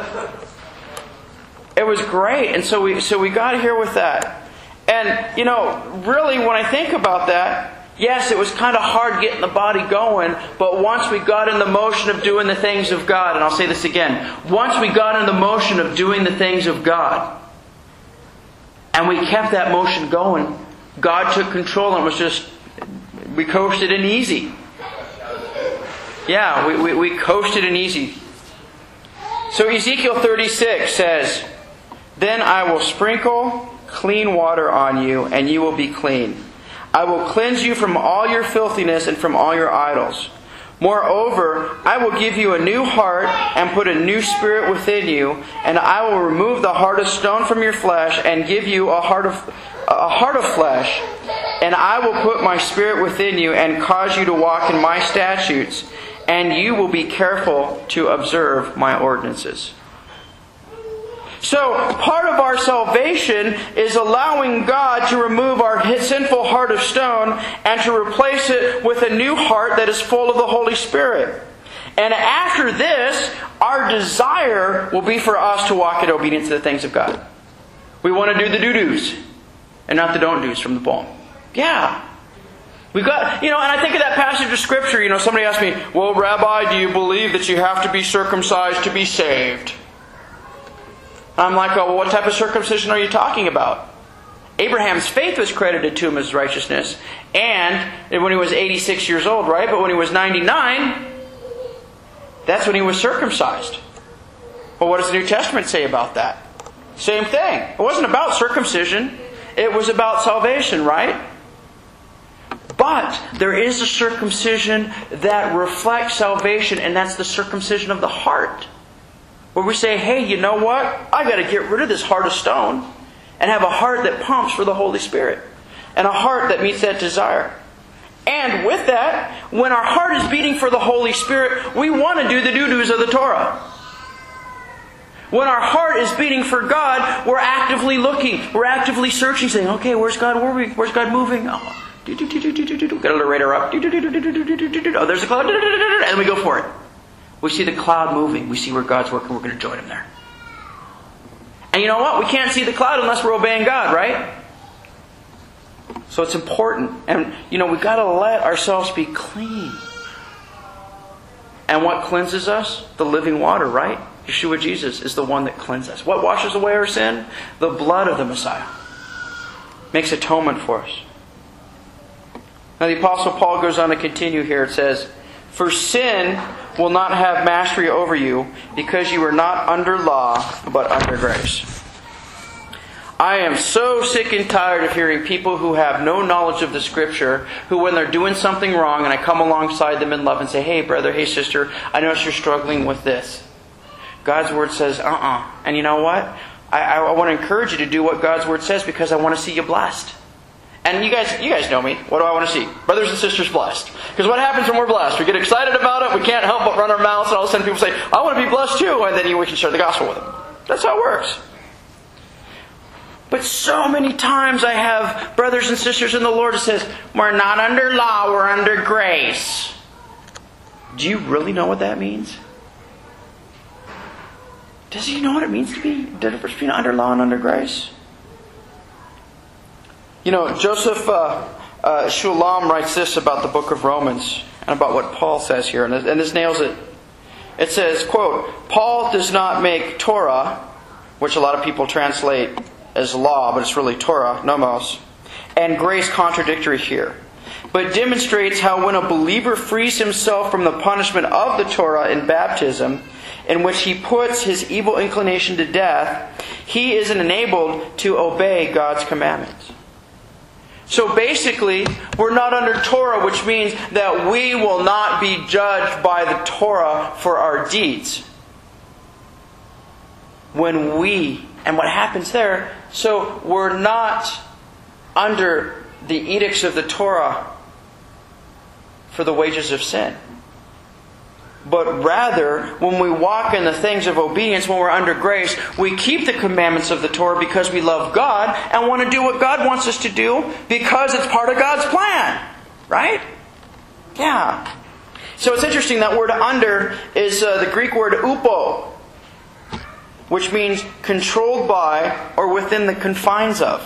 It was great. And so we so we got here with that. And, you know, really when I think about that, yes, it was kind of hard getting the body going, but once we got in the motion of doing the things of God, and I'll say this again, once we got in the motion of doing the things of God, and we kept that motion going, God took control and it was just, we coasted in easy. Yeah, we, we, we coasted in easy. So Ezekiel thirty-six says, then I will sprinkle clean water on you, and you will be clean. I will cleanse you from all your filthiness and from all your idols. Moreover, I will give you a new heart and put a new spirit within you, and I will remove the heart of stone from your flesh and give you a heart of a heart of flesh. And I will put my spirit within you and cause you to walk in my statutes, and you will be careful to observe my ordinances. So, part of our salvation is allowing God to remove our sinful heart of stone and to replace it with a new heart that is full of the Holy Spirit. And after this, our desire will be for us to walk in obedience to the things of God. We want to do the do-dos and not the don't-dos from the poem. Yeah. We've got, you know, and I think of that passage of Scripture, you know, somebody asked me, well, Rabbi, do you believe that you have to be circumcised to be saved? I'm like, oh, well, what type of circumcision are you talking about? Abraham's faith was credited to him as righteousness. And when he was eighty-six years old, right? But when he was ninety-nine, that's when he was circumcised. Well, what does the New Testament say about that? Same thing. It wasn't about circumcision. It was about salvation, right? But there is a circumcision that reflects salvation, and that's the circumcision of the heart. Where we say, hey, you know what? I got to get rid of this heart of stone and have a heart that pumps for the Holy Spirit. And a heart that meets that desire. And with that, when our heart is beating for the Holy Spirit, we want to do the doo-doos of the Torah. When our heart is beating for God, we're actively looking. We're actively searching, saying, okay, where's God? Where's God moving? Oh, got a little radar up. Oh, there's a cloud. And we go for it. We see the cloud moving. We see where God's working. We're going to join Him there. And you know what? We can't see the cloud unless we're obeying God, right? So it's important. And, you know, we've got to let ourselves be clean. And what cleanses us? The living water, right? Yeshua Jesus is the one that cleanses us. What washes away our sin? The blood of the Messiah. Makes atonement for us. Now the Apostle Paul goes on to continue here. It says, "For sin will not have mastery over you, because you are not under law, but under grace." I am so sick and tired of hearing people who have no knowledge of the Scripture, who when they're doing something wrong, and I come alongside them in love and say, "Hey brother, hey sister, I notice you're struggling with this." God's Word says, uh-uh. And you know what? I, I, I want to encourage you to do what God's Word says, because I want to see you blessed. And you guys you guys know me. What do I want to see? Brothers and sisters blessed. Because what happens when we're blessed? We get excited about it, we can't help but run our mouths, and all of a sudden people say, "I want to be blessed too," and then we can share the gospel with them. That's how it works. But so many times I have brothers and sisters in the Lord that says, "We're not under law, we're under grace." Do you really know what that means? Does he know what it means to be the difference between under law and under grace? You know, Joseph uh, uh, Shulam writes this about the book of Romans and about what Paul says here, and this nails it. It says, quote, "Paul does not make Torah," which a lot of people translate as law, but it's really Torah, nomos, "and grace contradictory here, but demonstrates how when a believer frees himself from the punishment of the Torah in baptism, in which he puts his evil inclination to death, he is enabled to obey God's commandments." So basically, we're not under Torah, which means that we will not be judged by the Torah for our deeds. When we, and what happens there, so we're not under the edicts of the Torah for the wages of sin. But rather, when we walk in the things of obedience, when we're under grace, we keep the commandments of the Torah because we love God and want to do what God wants us to do because it's part of God's plan. Right? Yeah. So it's interesting, that word under is uh, the Greek word upo, which means controlled by or within the confines of.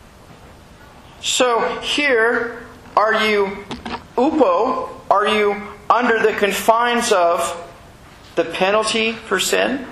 So here, are you upo? Are you under the confines of the penalty for sin?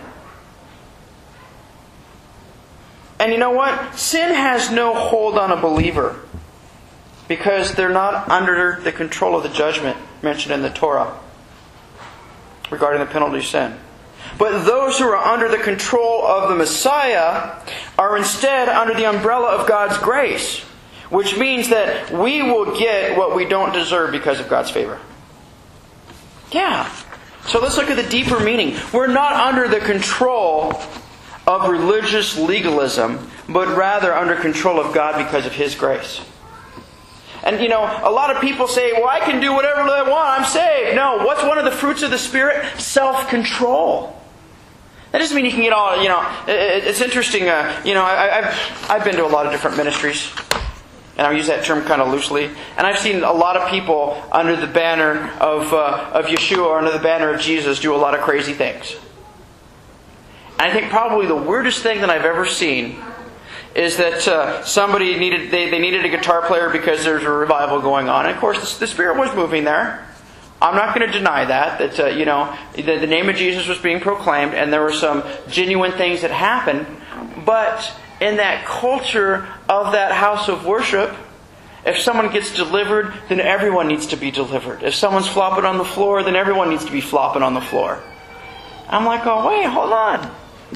And you know what? Sin has no hold on a believer because they're not under the control of the judgment mentioned in the Torah regarding the penalty of sin. But those who are under the control of the Messiah are instead under the umbrella of God's grace, which means that we will get what we don't deserve because of God's favor. Yeah. So let's look at the deeper meaning. We're not under the control of religious legalism, but rather under control of God because of His grace. And you know, a lot of people say, "Well, I can do whatever I want, I'm saved." No, what's one of the fruits of the Spirit? Self-control. That doesn't mean you can get all, you know, it's interesting, uh, you know, I, I've, I've been to a lot of different ministries. And I use that term kind of loosely. And I've seen a lot of people under the banner of uh, of Yeshua or under the banner of Jesus do a lot of crazy things. And I think probably the weirdest thing that I've ever seen is that uh, somebody needed they, they needed a guitar player because there's a revival going on. And of course, the, the Spirit was moving there. I'm not going to deny that. That uh, you know, the, the name of Jesus was being proclaimed, and there were some genuine things that happened. But in that culture of that house of worship, if someone gets delivered, then everyone needs to be delivered. If someone's flopping on the floor, then everyone needs to be flopping on the floor. I'm like, oh, wait, hold on.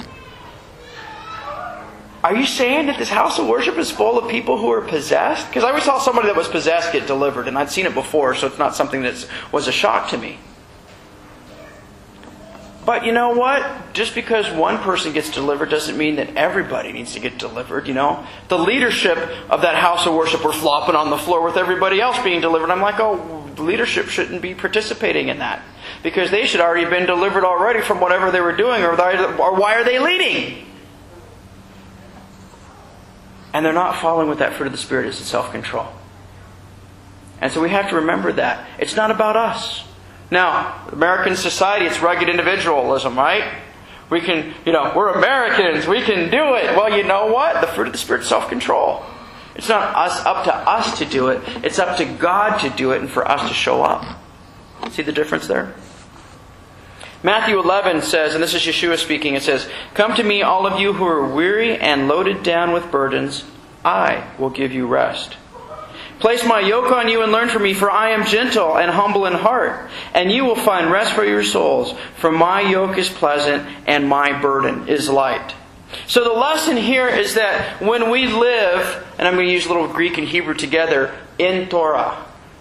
Are you saying that this house of worship is full of people who are possessed? Because I always saw somebody that was possessed get delivered, and I'd seen it before, so it's not something that was a shock to me. But you know what? Just because one person gets delivered doesn't mean that everybody needs to get delivered, you know? The leadership of that house of worship were flopping on the floor with everybody else being delivered. I'm like, oh, the leadership shouldn't be participating in that. Because they should already have been delivered already from whatever they were doing, or why are they leading? And they're not following what that fruit of the Spirit is in self-control. And so we have to remember that. It's not about us. Now, American society, it's rugged individualism, right? We can, you know, we're Americans. We can do it. Well, you know what? The fruit of the Spirit is self-control. It's not us up to us to do it. It's up to God to do it and for us to show up. See the difference there? Matthew eleven says, and this is Yeshua speaking, it says, "Come to me, all of you who are weary and loaded down with burdens. I will give you rest. Place my yoke on you and learn from me, for I am gentle and humble in heart, and you will find rest for your souls. For my yoke is pleasant and my burden is light." So the lesson here is that when we live, and I'm going to use a little Greek and Hebrew together, in Torah.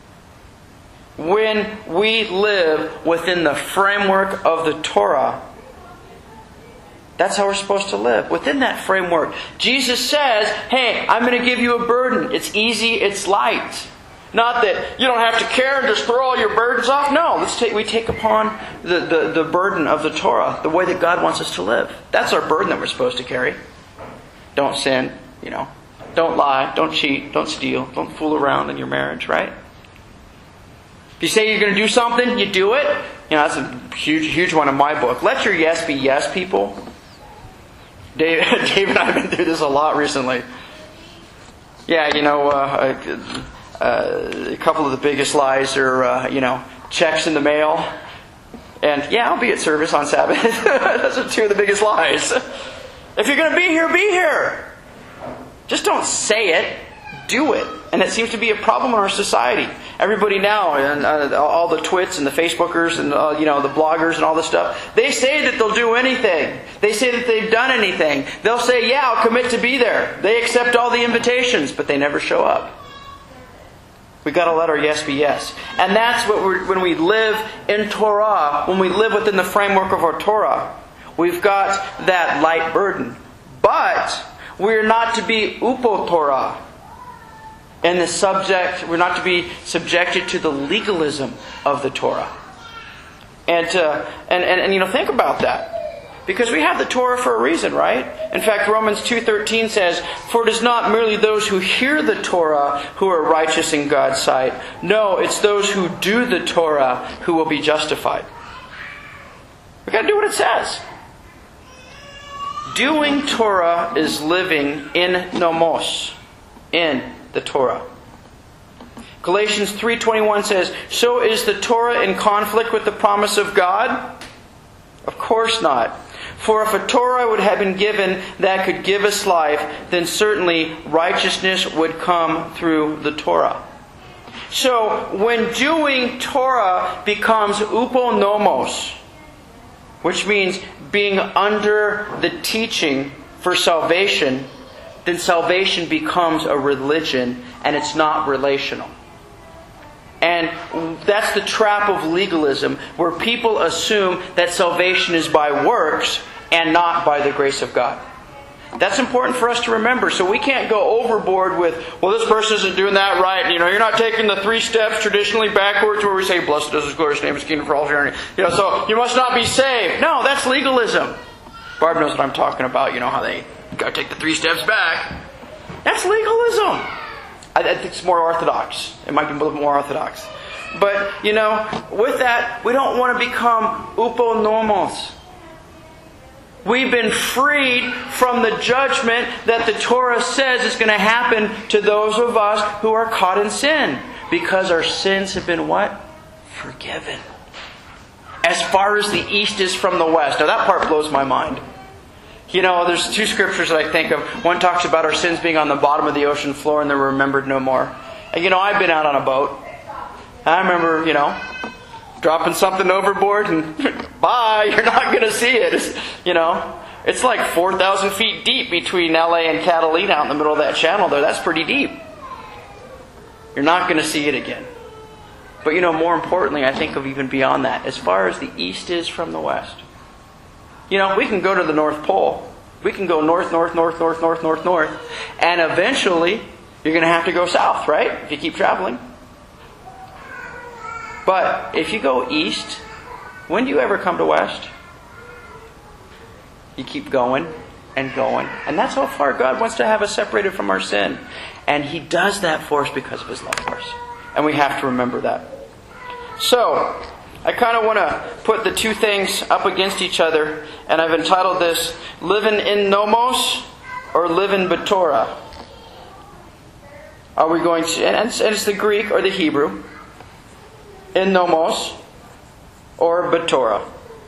When we live within the framework of the Torah, that's how we're supposed to live. Within that framework. Jesus says, hey, I'm going to give you a burden. It's easy, it's light. Not that you don't have to care and just throw all your burdens off. No, let's take, we take upon the, the, the burden of the Torah, the way that God wants us to live. That's our burden that we're supposed to carry. Don't sin, you know. Don't lie, don't cheat, don't steal, don't fool around in your marriage, right? If you say you're going to do something, you do it. You know, that's a huge, huge one in my book. Let your yes be yes, people. Dave, Dave and I have been through this a lot recently. Yeah, you know, uh, uh, a couple of the biggest lies are, uh, you know, checks in the mail. And yeah, I'll be at service on Sabbath. Those are two of the biggest lies. If you're going to be here, be here. Just don't say it. Do it. And it seems to be a problem in our society. Everybody now, and uh, all the twits and the Facebookers and uh, you know the bloggers and all this stuff, they say that they'll do anything. They say that they've done anything. They'll say, yeah, I'll commit to be there. They accept all the invitations, but they never show up. We've got to let our yes be yes. And that's what we're, when we live in Torah, when we live within the framework of our Torah, we've got that light burden. But we're not to be upo Torah. And the subject, we're not to be subjected to the legalism of the Torah. And, uh, and, and, and you know, think about that. Because we have the Torah for a reason, right? In fact, Romans two thirteen says, "For it is not merely those who hear the Torah who are righteous in God's sight. No, it's those who do the Torah who will be justified." We've got to do what it says. Doing Torah is living in nomos, in the Torah. Galatians three twenty-one says, "So is the Torah in conflict with the promise of God? Of course not. For if a Torah would have been given that could give us life, then certainly righteousness would come through the Torah." So when doing Torah becomes uponomos, which means being under the teaching for salvation, then salvation becomes a religion and it's not relational. And that's the trap of legalism, where people assume that salvation is by works and not by the grace of God. That's important for us to remember. So we can't go overboard with, well, this person isn't doing that right. You know, you're not taking the three steps traditionally backwards where we say, "Blessed is His glorious name, His kingdom for all eternity." You know, so you must not be saved. No, that's legalism. Barb knows what I'm talking about. You know how they got to take the three steps back. That's legalism. I think it's more orthodox. It might be a little more orthodox. But, you know, with that, we don't want to become uponomos. We've been freed from the judgment that the Torah says is going to happen to those of us who are caught in sin. Because our sins have been what? Forgiven. As far as the east is from the west. Now that part blows my mind. You know, there's two scriptures that I think of. One talks about our sins being on the bottom of the ocean floor and they're remembered no more. And you know, I've been out on a boat. I remember, you know, dropping something overboard and bye, you're not going to see it. It's, you know, it's like four thousand feet deep between L A and Catalina out in the middle of that channel there. That's pretty deep. You're not going to see it again. But you know, more importantly, I think of even beyond that. As far as the east is from the west. You know, we can go to the North Pole. We can go north, north, north, north, north, north, north. And eventually, you're going to have to go south, right? If you keep traveling. But if you go east, when do you ever come to west? You keep going and going. And that's how far God wants to have us separated from our sin. And He does that for us because of His love for us. And we have to remember that. So, I kind of want to put the two things up against each other, and I've entitled this, Living in Nomos or Living B'Torah. Are we going to, and it's the Greek or the Hebrew, in Nomos or B'Torah.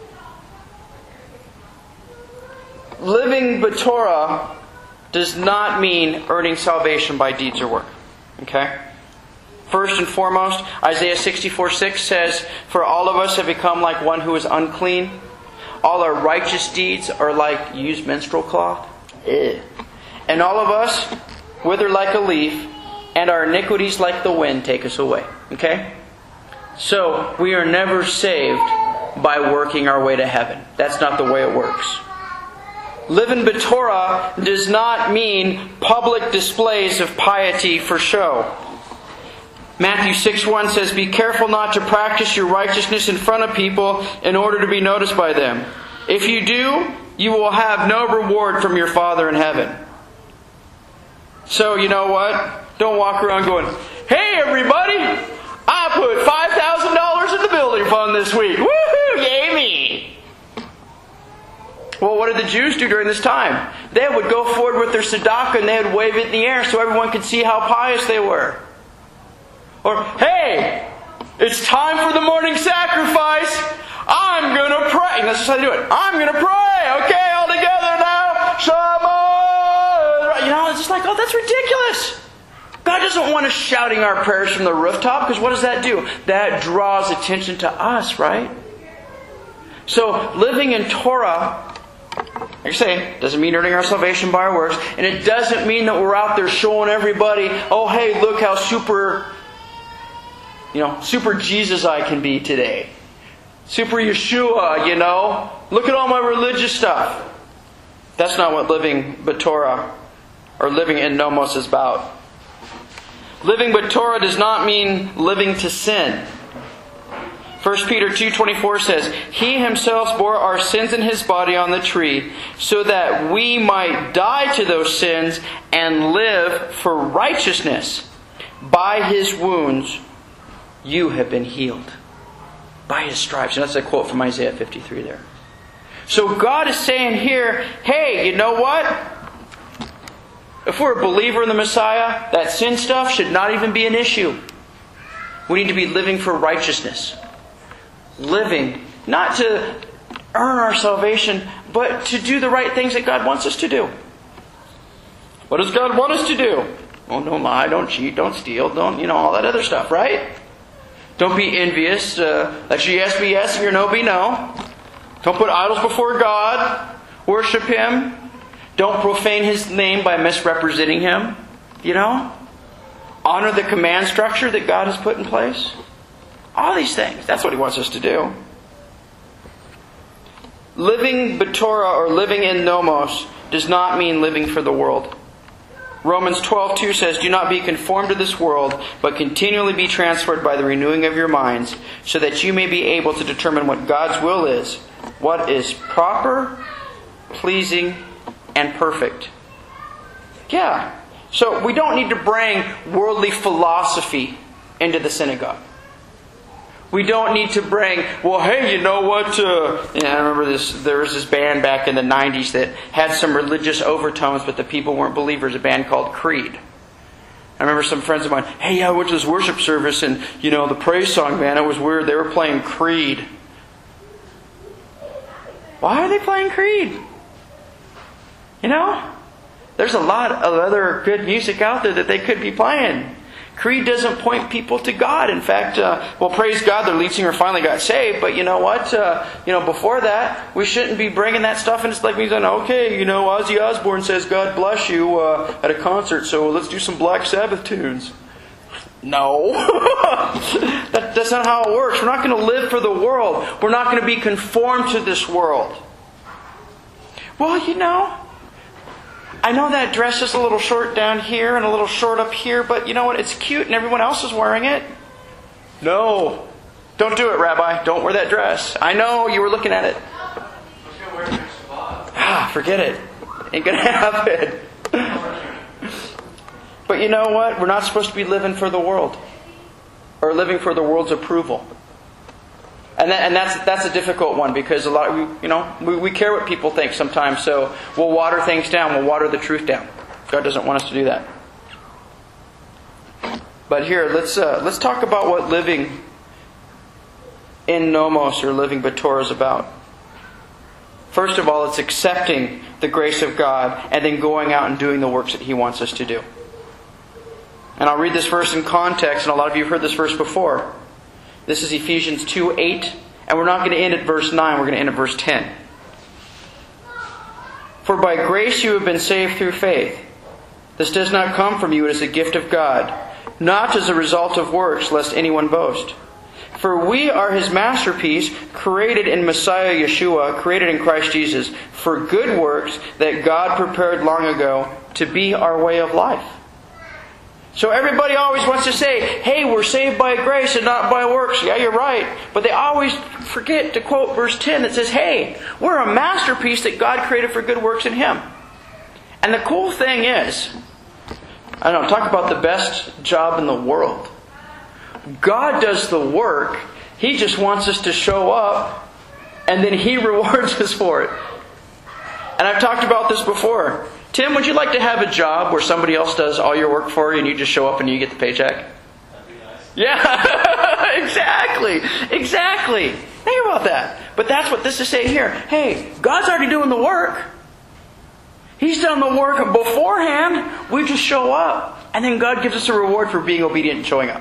Living B'Torah does not mean earning salvation by deeds or work. Okay? First and foremost, Isaiah sixty-four six says, "For all of us have become like one who is unclean. All our righteous deeds are like used menstrual cloth. Ew. And all of us wither like a leaf, and our iniquities like the wind take us away." Okay? So, we are never saved by working our way to heaven. That's not the way it works. Living B'Torah does not mean public displays of piety for show. Matthew six one says, "Be careful not to practice your righteousness in front of people in order to be noticed by them. If you do, you will have no reward from your Father in heaven." So, you know what? Don't walk around going, "Hey everybody, I put five thousand dollars in the building fund this week. Woohoo! Yay me!" Well, what did the Jews do during this time? They would go forward with their tzedakah and they would wave it in the air so everyone could see how pious they were. Or, "Hey, it's time for the morning sacrifice. I'm going to pray." And that's just how they do it. "I'm going to pray. Okay, all together now. Shabbat." You know, it's just like, oh, that's ridiculous. God doesn't want us shouting our prayers from the rooftop, because what does that do? That draws attention to us, right? So, living in Torah, like I say, doesn't mean earning our salvation by our works. And it doesn't mean that we're out there showing everybody, "Oh, hey, look how super, you know, super Jesus I can be today. Super Yeshua, you know. Look at all my religious stuff." That's not what living B'Torah or living in Nomos is about. Living B'Torah does not mean living to sin. First Peter two twenty-four says, "He Himself bore our sins in His body on the tree, so that we might die to those sins and live for righteousness. By His wounds you have been healed." By His stripes. And that's a quote from Isaiah fifty-three there. So God is saying here, hey, you know what? If we're a believer in the Messiah, that sin stuff should not even be an issue. We need to be living for righteousness. Living, not to earn our salvation, but to do the right things that God wants us to do. What does God want us to do? Oh, don't lie, don't cheat, don't steal, don't, you know, all that other stuff, right? Don't be envious. Uh, let your yes be yes and your no be no. Don't put idols before God. Worship Him. Don't profane His name by misrepresenting Him. You know? Honor the command structure that God has put in place. All these things. That's what He wants us to do. Living B'Torah or living in Nomos does not mean living for the world. Romans twelve two says, "Do not be conformed to this world, but continually be transferred by the renewing of your minds, so that you may be able to determine what God's will is, what is proper, pleasing, and perfect." Yeah. So we don't need to bring worldly philosophy into the synagogue. We don't need to bring, well, hey, you know what? Uh, yeah, I remember this. There was this band back in the nineties that had some religious overtones, but the people weren't believers. A band called Creed. I remember some friends of mine. Hey, yeah, I went to this worship service, and you know the praise song, man, it was weird. They were playing Creed. Why are they playing Creed? You know, there's a lot of other good music out there that they could be playing. Creed doesn't point people to God. In fact, uh, well, praise God, their lead singer finally got saved. But you know what? Uh, you know, before that, we shouldn't be bringing that stuff. And it's like me saying, okay, you know, Ozzy Osbourne says, "God bless you," uh, at a concert. So let's do some Black Sabbath tunes. No, that, that's not how it works. We're not going to live for the world. We're not going to be conformed to this world. Well, you know, I know that dress is a little short down here and a little short up here, but you know what? It's cute and everyone else is wearing it. No. Don't do it, Rabbi. Don't wear that dress. I know you were looking at it. Ah, forget it. Ain't going to happen. But you know what? We're not supposed to be living for the world. Or living for the world's approval. And that, and that's that's a difficult one because a lot of, you know we, we care what people think sometimes. So we'll water things down. We'll water the truth down. God doesn't want us to do that. But here, let's uh, let's talk about what living in nomos or living b'Torah is about. First of all, it's accepting the grace of God and then going out and doing the works that He wants us to do. And I'll read this verse in context, and a lot of you have heard this verse before. This is Ephesians two eight, and we're not going to end at verse nine, we're going to end at verse ten. For by grace you have been saved through faith. This does not come from you, it is a gift of God, not as a result of works, lest anyone boast. For we are His masterpiece, created in Messiah Yeshua, created in Christ Jesus, for good works that God prepared long ago to be our way of life. So everybody always wants to say, hey, we're saved by grace and not by works. Yeah, you're right. But they always forget to quote verse ten that says, hey, we're a masterpiece that God created for good works in Him. And the cool thing is, I don't know, talk about the best job in the world. God does the work. He just wants us to show up, and then He rewards us for it. And I've talked about this before. Tim, would you like to have a job where somebody else does all your work for you and you just show up and you get the paycheck? That'd be nice. Yeah, exactly. Exactly. Think about that. But that's what this is saying here. Hey, God's already doing the work. He's done the work beforehand. We just show up. And then God gives us a reward for being obedient and showing up.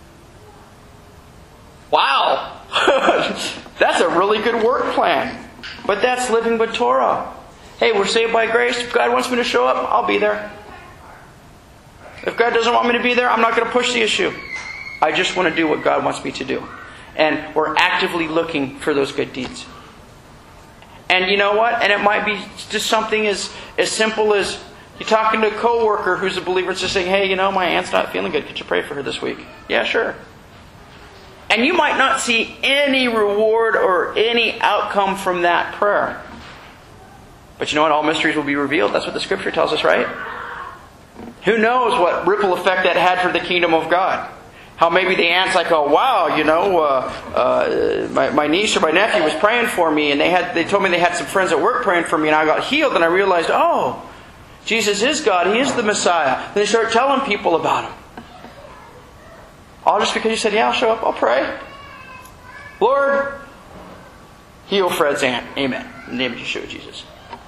Wow. That's a really good work plan. But that's living b'Torah. Hey, we're saved by grace. If God wants me to show up, I'll be there. If God doesn't want me to be there, I'm not going to push the issue. I just want to do what God wants me to do. And we're actively looking for those good deeds. And you know what? And it might be just something as, as simple as you're talking to a coworker who's a believer and just saying, hey, you know, my aunt's not feeling good. Could you pray for her this week? Yeah, sure. And you might not see any reward or any outcome from that prayer. But you know what? All mysteries will be revealed. That's what the Scripture tells us, right? Who knows what ripple effect that had for the kingdom of God? How maybe the aunt's like, oh wow, you know, uh, uh, my, my niece or my nephew was praying for me, and they had they told me they had some friends at work praying for me, and I got healed, and I realized, oh, Jesus is God. He is the Messiah. Then they start telling people about Him. All just because you said, yeah, I'll show up. I'll pray. Lord, heal Fred's aunt. Amen. In the name of Yeshua, Jesus.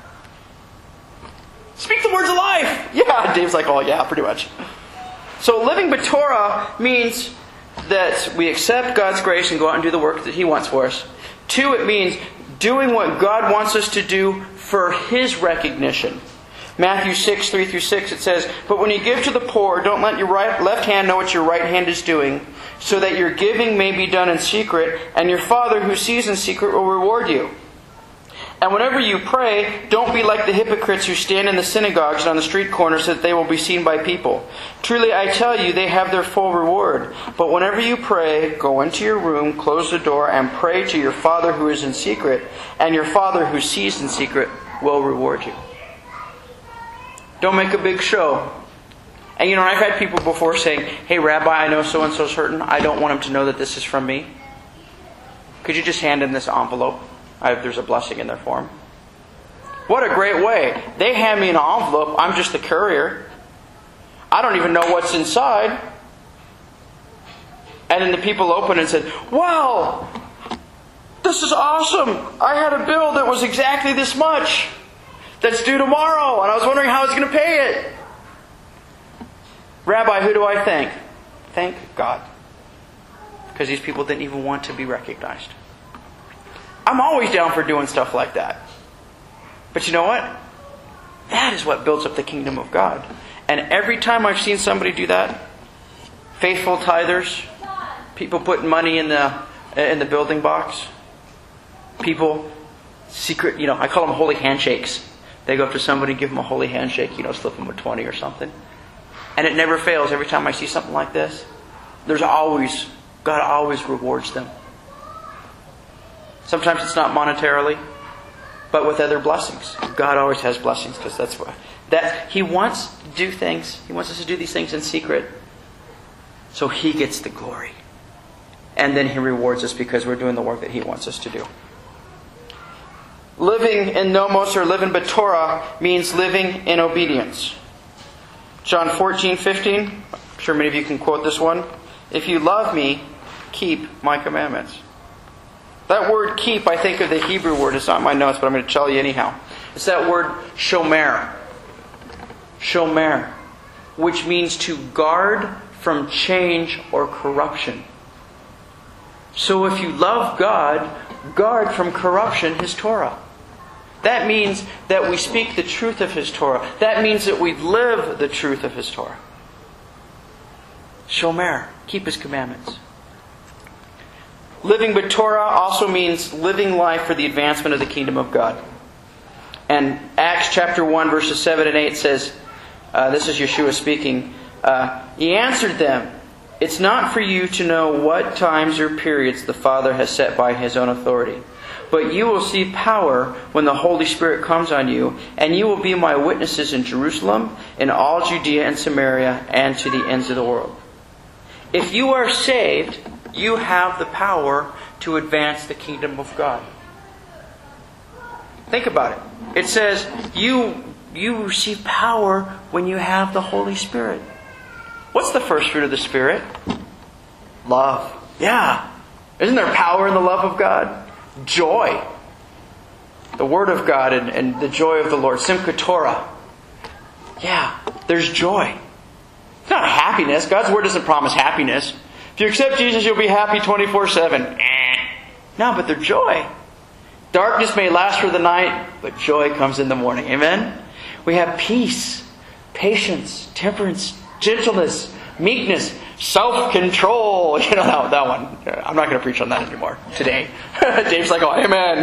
Speak the words of life. Yeah, Dave's like, oh yeah, pretty much. So living b'Torah means that we accept God's grace and go out and do the work that He wants for us. Two, it means doing what God wants us to do for His recognition. Matthew six, three through six, it says, but when you give to the poor, don't let your right, left hand know what your right hand is doing, so that your giving may be done in secret, and your Father who sees in secret will reward you. And whenever you pray, don't be like the hypocrites who stand in the synagogues and on the street corners so that they will be seen by people. Truly, I tell you, they have their full reward. But whenever you pray, go into your room, close the door, and pray to your Father who is in secret, and your Father who sees in secret will reward you. Don't make a big show. And you know, I've had people before saying, hey, Rabbi, I know so-and-so's hurting. I don't want him to know that this is from me. Could you just hand him this envelope? I, there's a blessing in there for him. What a great way. They hand me an envelope. I'm just the courier. I don't even know what's inside. And then the people open and said, wow, this is awesome. I had a bill that was exactly this much. That's due tomorrow. And I was wondering how I was going to pay it. Rabbi, who do I thank? Thank God. Because these people didn't even want to be recognized. I'm always down for doing stuff like that. But you know what? That is what builds up the kingdom of God. And every time I've seen somebody do that, faithful tithers, people putting money in the in the building box, people, secret, you know, I call them holy handshakes. They go up to somebody, give them a holy handshake, you know, slip them a twenty or something. And it never fails. Every time I see something like this, there's always, God always rewards them. Sometimes it's not monetarily, but with other blessings. God always has blessings because that's what that He wants to do things. He wants us to do these things in secret, so He gets the glory. and then He rewards us because we're doing the work that He wants us to do. Living in nomos or living b'Torah means living in obedience. John fourteen fifteen, I'm sure many of you can quote this one. If you love me, keep my commandments. That word keep, I think of the Hebrew word. It's not in my notes, but I'm going to tell you anyhow. It's that word shomer. Shomer. Which means to guard from change or corruption. So if you love God, guard from corruption His Torah. That means that we speak the truth of His Torah. That means that we live the truth of His Torah. Shomer, keep His commandments. Living b'Torah also means living life for the advancement of the kingdom of God. And Acts chapter one verses seven and eight says, uh, this is Yeshua speaking, uh, He answered them, it's not for you to know what times or periods the Father has set by His own authority. But you will see power when the Holy Spirit comes on you, and you will be my witnesses in Jerusalem, in all Judea and Samaria, and to the ends of the world. If you are saved, you have the power to advance the kingdom of God. Think about it. It says you, you receive power when you have the Holy Spirit. What's the first fruit of the Spirit? Love. Yeah. Isn't there power in the love of God? Joy. The Word of God and, and the joy of the Lord. Simchat Torah. Yeah, there's joy. It's not happiness. God's Word doesn't promise happiness. If you accept Jesus, you'll be happy twenty-four seven. No, but there's joy. Darkness may last for the night, but joy comes in the morning. Amen? We have peace, patience, temperance, gentleness, meekness, self-control. You know that, that one. I'm not going to preach on that anymore today. Dave's like, oh, amen.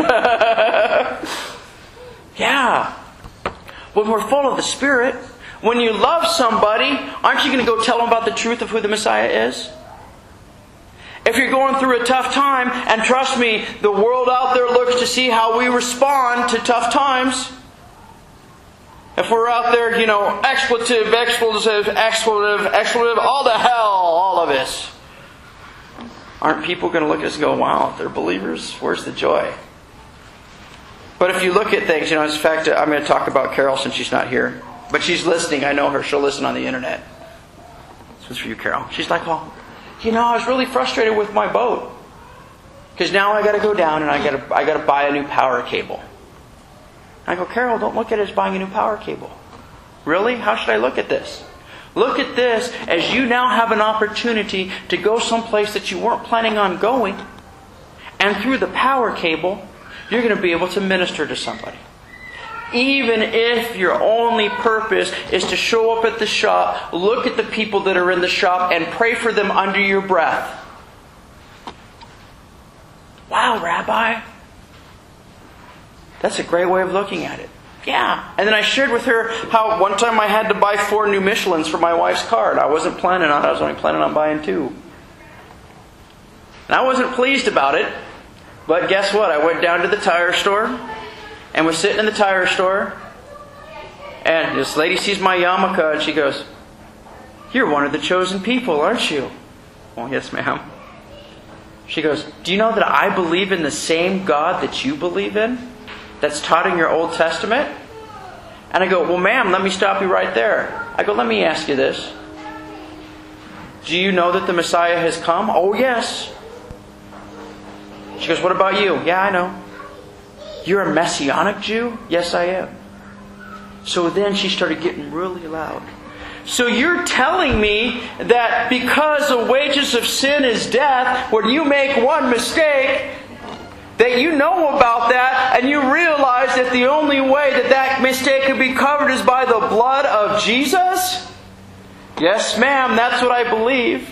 Yeah. When we're full of the Spirit, when you love somebody, aren't you going to go tell them about the truth of who the Messiah is? If you're going through a tough time, and trust me, the world out there looks to see how we respond to tough times. If we're out there, you know, expletive, expletive, expletive, expletive, all the hell, all of this. Aren't people going to look at us and go, wow, if they're believers, where's the joy? But if you look at things, you know, in fact, I'm going to talk about Carol since she's not here. But she's listening. I know her. She'll listen on the internet. This one's for you, Carol. She's like, oh, you know, I was really frustrated with my boat. Because now I got to go down and I got to I got to buy a new power cable. I go, Carol, don't look at it as buying a new power cable. Really? How should I look at this? Look at this as you now have an opportunity to go someplace that you weren't planning on going. And through the power cable, you're going to be able to minister to somebody. Even if your only purpose is to show up at the shop, look at the people that are in the shop, and pray for them under your breath. Wow, Rabbi. That's a great way of looking at it. Yeah. And then I shared with her how one time I had to buy four new Michelins for my wife's car. And I wasn't planning on it. I was only planning on buying two. And I wasn't pleased about it. But guess what? I went down to the tire store and was sitting in the tire store. And this lady sees my yarmulke and she goes, "You're one of the chosen people, aren't you?" "Well, yes, ma'am." She goes, "Do you know that I believe in the same God that you believe in? That's taught in your Old Testament?" And I go, "Well, ma'am, let me stop you right there." I go, "Let me ask you this. Do you know that the Messiah has come?" "Oh, yes." She goes, "What about you?" "Yeah, I know." "You're a Messianic Jew?" "Yes, I am." So then she started getting really loud. "So you're telling me that because the wages of sin is death, when you make one mistake, that you know about that and you realize that the only way that that mistake can be covered is by the blood of Jesus?" "Yes, ma'am, that's what I believe."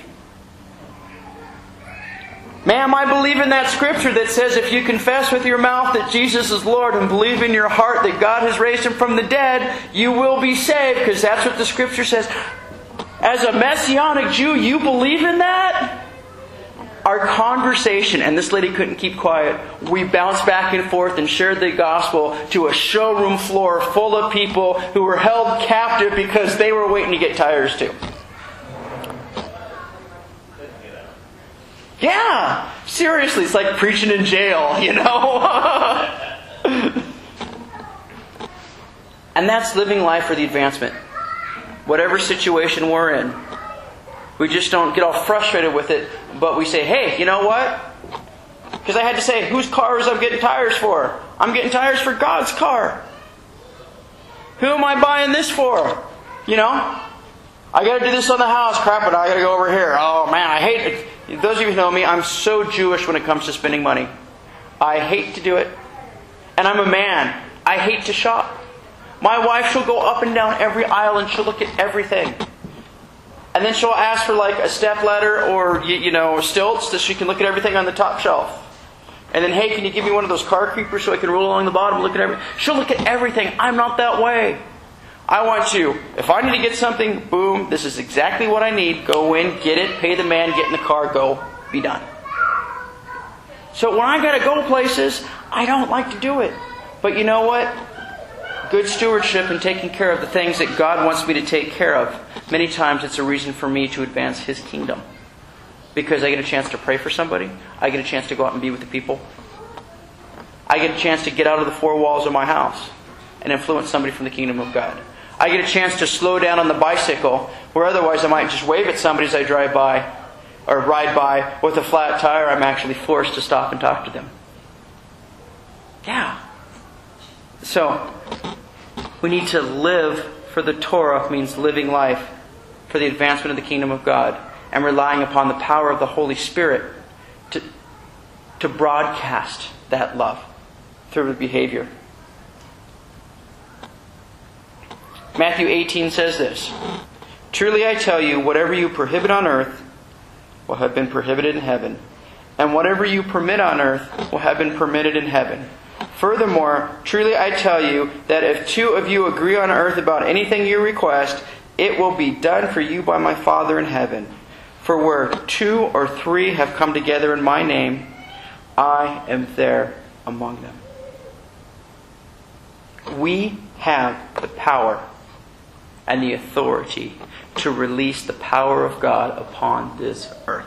"Ma'am, I believe in that scripture that says if you confess with your mouth that Jesus is Lord and believe in your heart that God has raised Him from the dead, you will be saved," because that's what the scripture says. As a Messianic Jew, you believe in that? Our conversation, and this lady couldn't keep quiet, we bounced back and forth and shared the gospel to a showroom floor full of people who were held captive because they were waiting to get tires too. Yeah, seriously, it's like preaching in jail, you know? And that's living life for the advancement. Whatever situation we're in. We just don't get all frustrated with it, but we say, hey, you know what? Because I had to say, whose car is I'm getting tires for? I'm getting tires for God's car. Who am I buying this for? You know? I got to do this on the house. Crap, but I got to go over here. Oh man, I hate it. Those of you who know me, I'm so Jewish when it comes to spending money. I hate to do it. And I'm a man. I hate to shop. My wife, she'll go up and down every aisle and she'll look at everything. And then she'll ask for like a step ladder or, you know, stilts so she can look at everything on the top shelf. And then, hey, can you give me one of those car creepers so I can roll along the bottom and look at everything? She'll look at everything. I'm not that way. I want you, if I need to get something, boom, this is exactly what I need. Go in, get it, pay the man, get in the car, go, be done. So when I got to go places, I don't like to do it. But you know what? Good stewardship and taking care of the things that God wants me to take care of, many times it's a reason for me to advance His kingdom. Because I get a chance to pray for somebody. I get a chance to go out and be with the people. I get a chance to get out of the four walls of my house and influence somebody from the kingdom of God. I get a chance to slow down on the bicycle, where otherwise I might just wave at somebody as I drive by or ride by with a flat tire. I'm actually forced to stop and talk to them. Yeah. So, we need to live for the Torah, means living life for the advancement of the kingdom of God, and relying upon the power of the Holy Spirit to, to broadcast that love through the behavior. Matthew eighteen says this, "Truly I tell you, whatever you prohibit on earth will have been prohibited in heaven, and whatever you permit on earth will have been permitted in heaven. Furthermore, truly I tell you that if two of you agree on earth about anything you request, it will be done for you by my Father in heaven. For where two or three have come together in my name, I am there among them." We have the power and the authority to release the power of God upon this earth.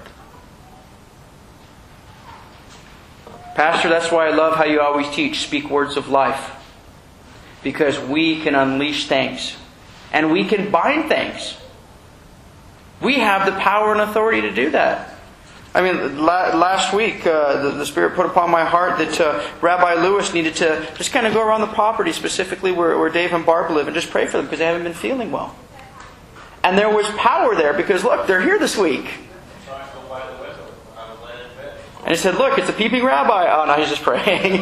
Pastor, that's why I love how you always teach, speak words of life. Because we can unleash things. And we can bind things. We have the power and authority to do that. I mean, last week, uh, the, the Spirit put upon my heart that uh, Rabbi Lewis needed to just kind of go around the property, specifically where, where Dave and Barb live, and just pray for them because they haven't been feeling well. And there was power there because, look, they're here this week. And he said, look, it's a peeping rabbi. Oh, no, he's just praying.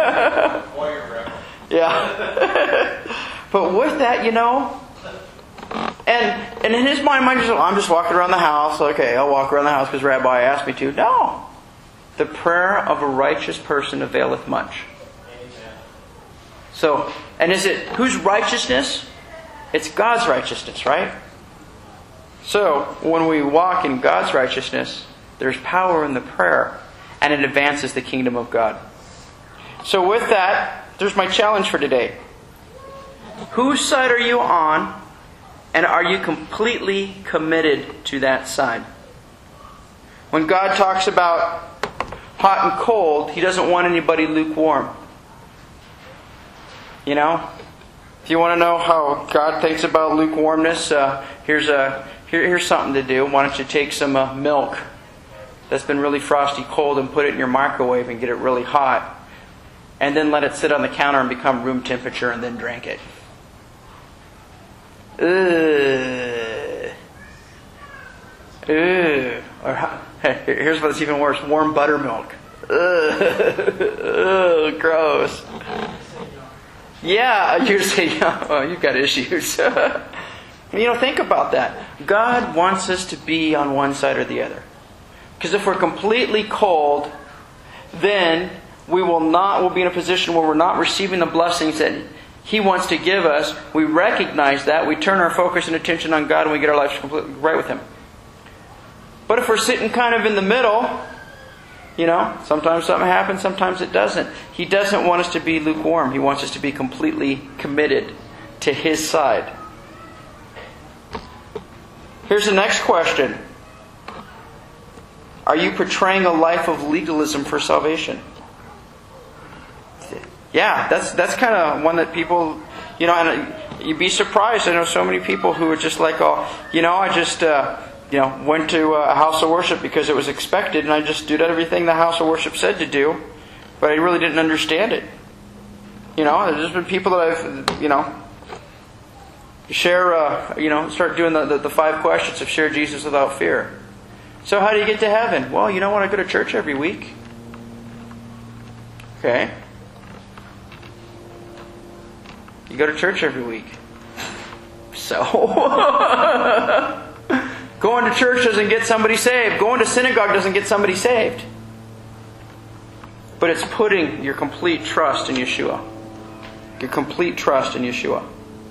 Yeah. But with that, you know, and and in his mind, mind just, I'm just walking around the house. Okay, I'll walk around the house because Rabbi asked me to. No. The prayer of a righteous person availeth much. So, and is it, whose righteousness? It's God's righteousness, right? So, when we walk in God's righteousness, there's power in the prayer, and it advances the kingdom of God. So with that, there's my challenge for today. Whose side are you on? And are you completely committed to that side? When God talks about hot and cold, He doesn't want anybody lukewarm. You know? If you want to know how God thinks about lukewarmness, uh, here's a here, here's something to do. Why don't you take some uh, milk that's been really frosty cold and put it in your microwave and get it really hot. And then let it sit on the counter and become room temperature and then drink it. Ugh. Ugh. Or, here's what's even worse. Warm buttermilk. Ugh. Ugh, gross. Yeah, you're saying, oh, you've got issues. You know, think about that. God wants us to be on one side or the other. Because if we're completely cold, then we will not will be in a position where we're not receiving the blessings that He wants to give us. We recognize that. We turn our focus and attention on God and we get our lives completely right with Him. But if we're sitting kind of in the middle, you know, sometimes something happens, sometimes it doesn't. He doesn't want us to be lukewarm. He wants us to be completely committed to His side. Here's the next question. Are you portraying a life of legalism for salvation? Yeah, that's that's kind of one that people, you know, and you'd be surprised. I know so many people who are just like, oh, you know, I just, uh, you know, went to a house of worship because it was expected, and I just did everything the house of worship said to do, but I really didn't understand it. You know, there's been people that I've, you know, share, uh, you know, start doing the, the, the five questions of share Jesus without fear. So how do you get to heaven? Well, you know what? I go to church every week. Okay. You go to church every week. So, going to church doesn't get somebody saved. Going to synagogue doesn't get somebody saved. But it's putting your complete trust in Yeshua. Your complete trust in Yeshua.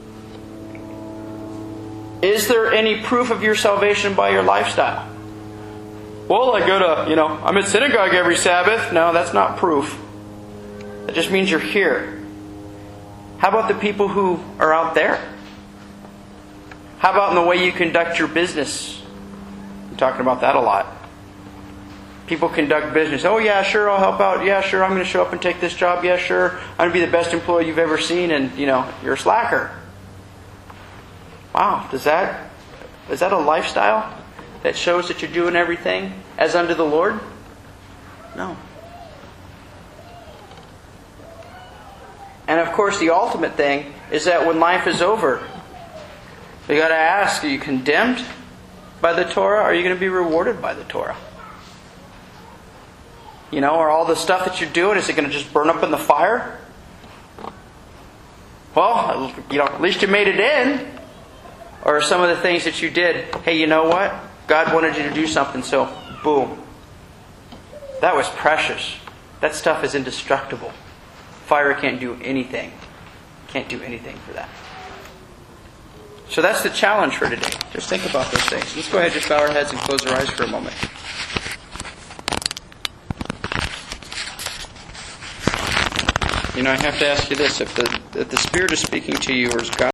Is there any proof of your salvation by your lifestyle? Well, I go to, you know, I'm at synagogue every Sabbath. No, that's not proof. That just means you're here. How about the people who are out there? How about in the way you conduct your business? I'm talking about that a lot. People conduct business. Oh yeah, sure, I'll help out. Yeah, sure, I'm going to show up and take this job. Yeah, sure, I'm going to be the best employee you've ever seen, and, you know, you're a slacker. Wow, does that, is that a lifestyle that shows that you're doing everything as unto the Lord? No. And of course, the ultimate thing is that when life is over, you got to ask: are you condemned by the Torah, or are you going to be rewarded by the Torah? You know, are all the stuff that you're doing, is it going to just burn up in the fire? Well, you know, at least you made it in. Or some of the things that you did, hey, you know what? God wanted you to do something, so boom. That was precious. That stuff is indestructible. Fire can't do anything. Can't do anything for that. So that's the challenge for today. Just think about those things. Let's go ahead and just bow our heads and close our eyes for a moment. You know, I have to ask you this. If the, if the Spirit is speaking to you, or is God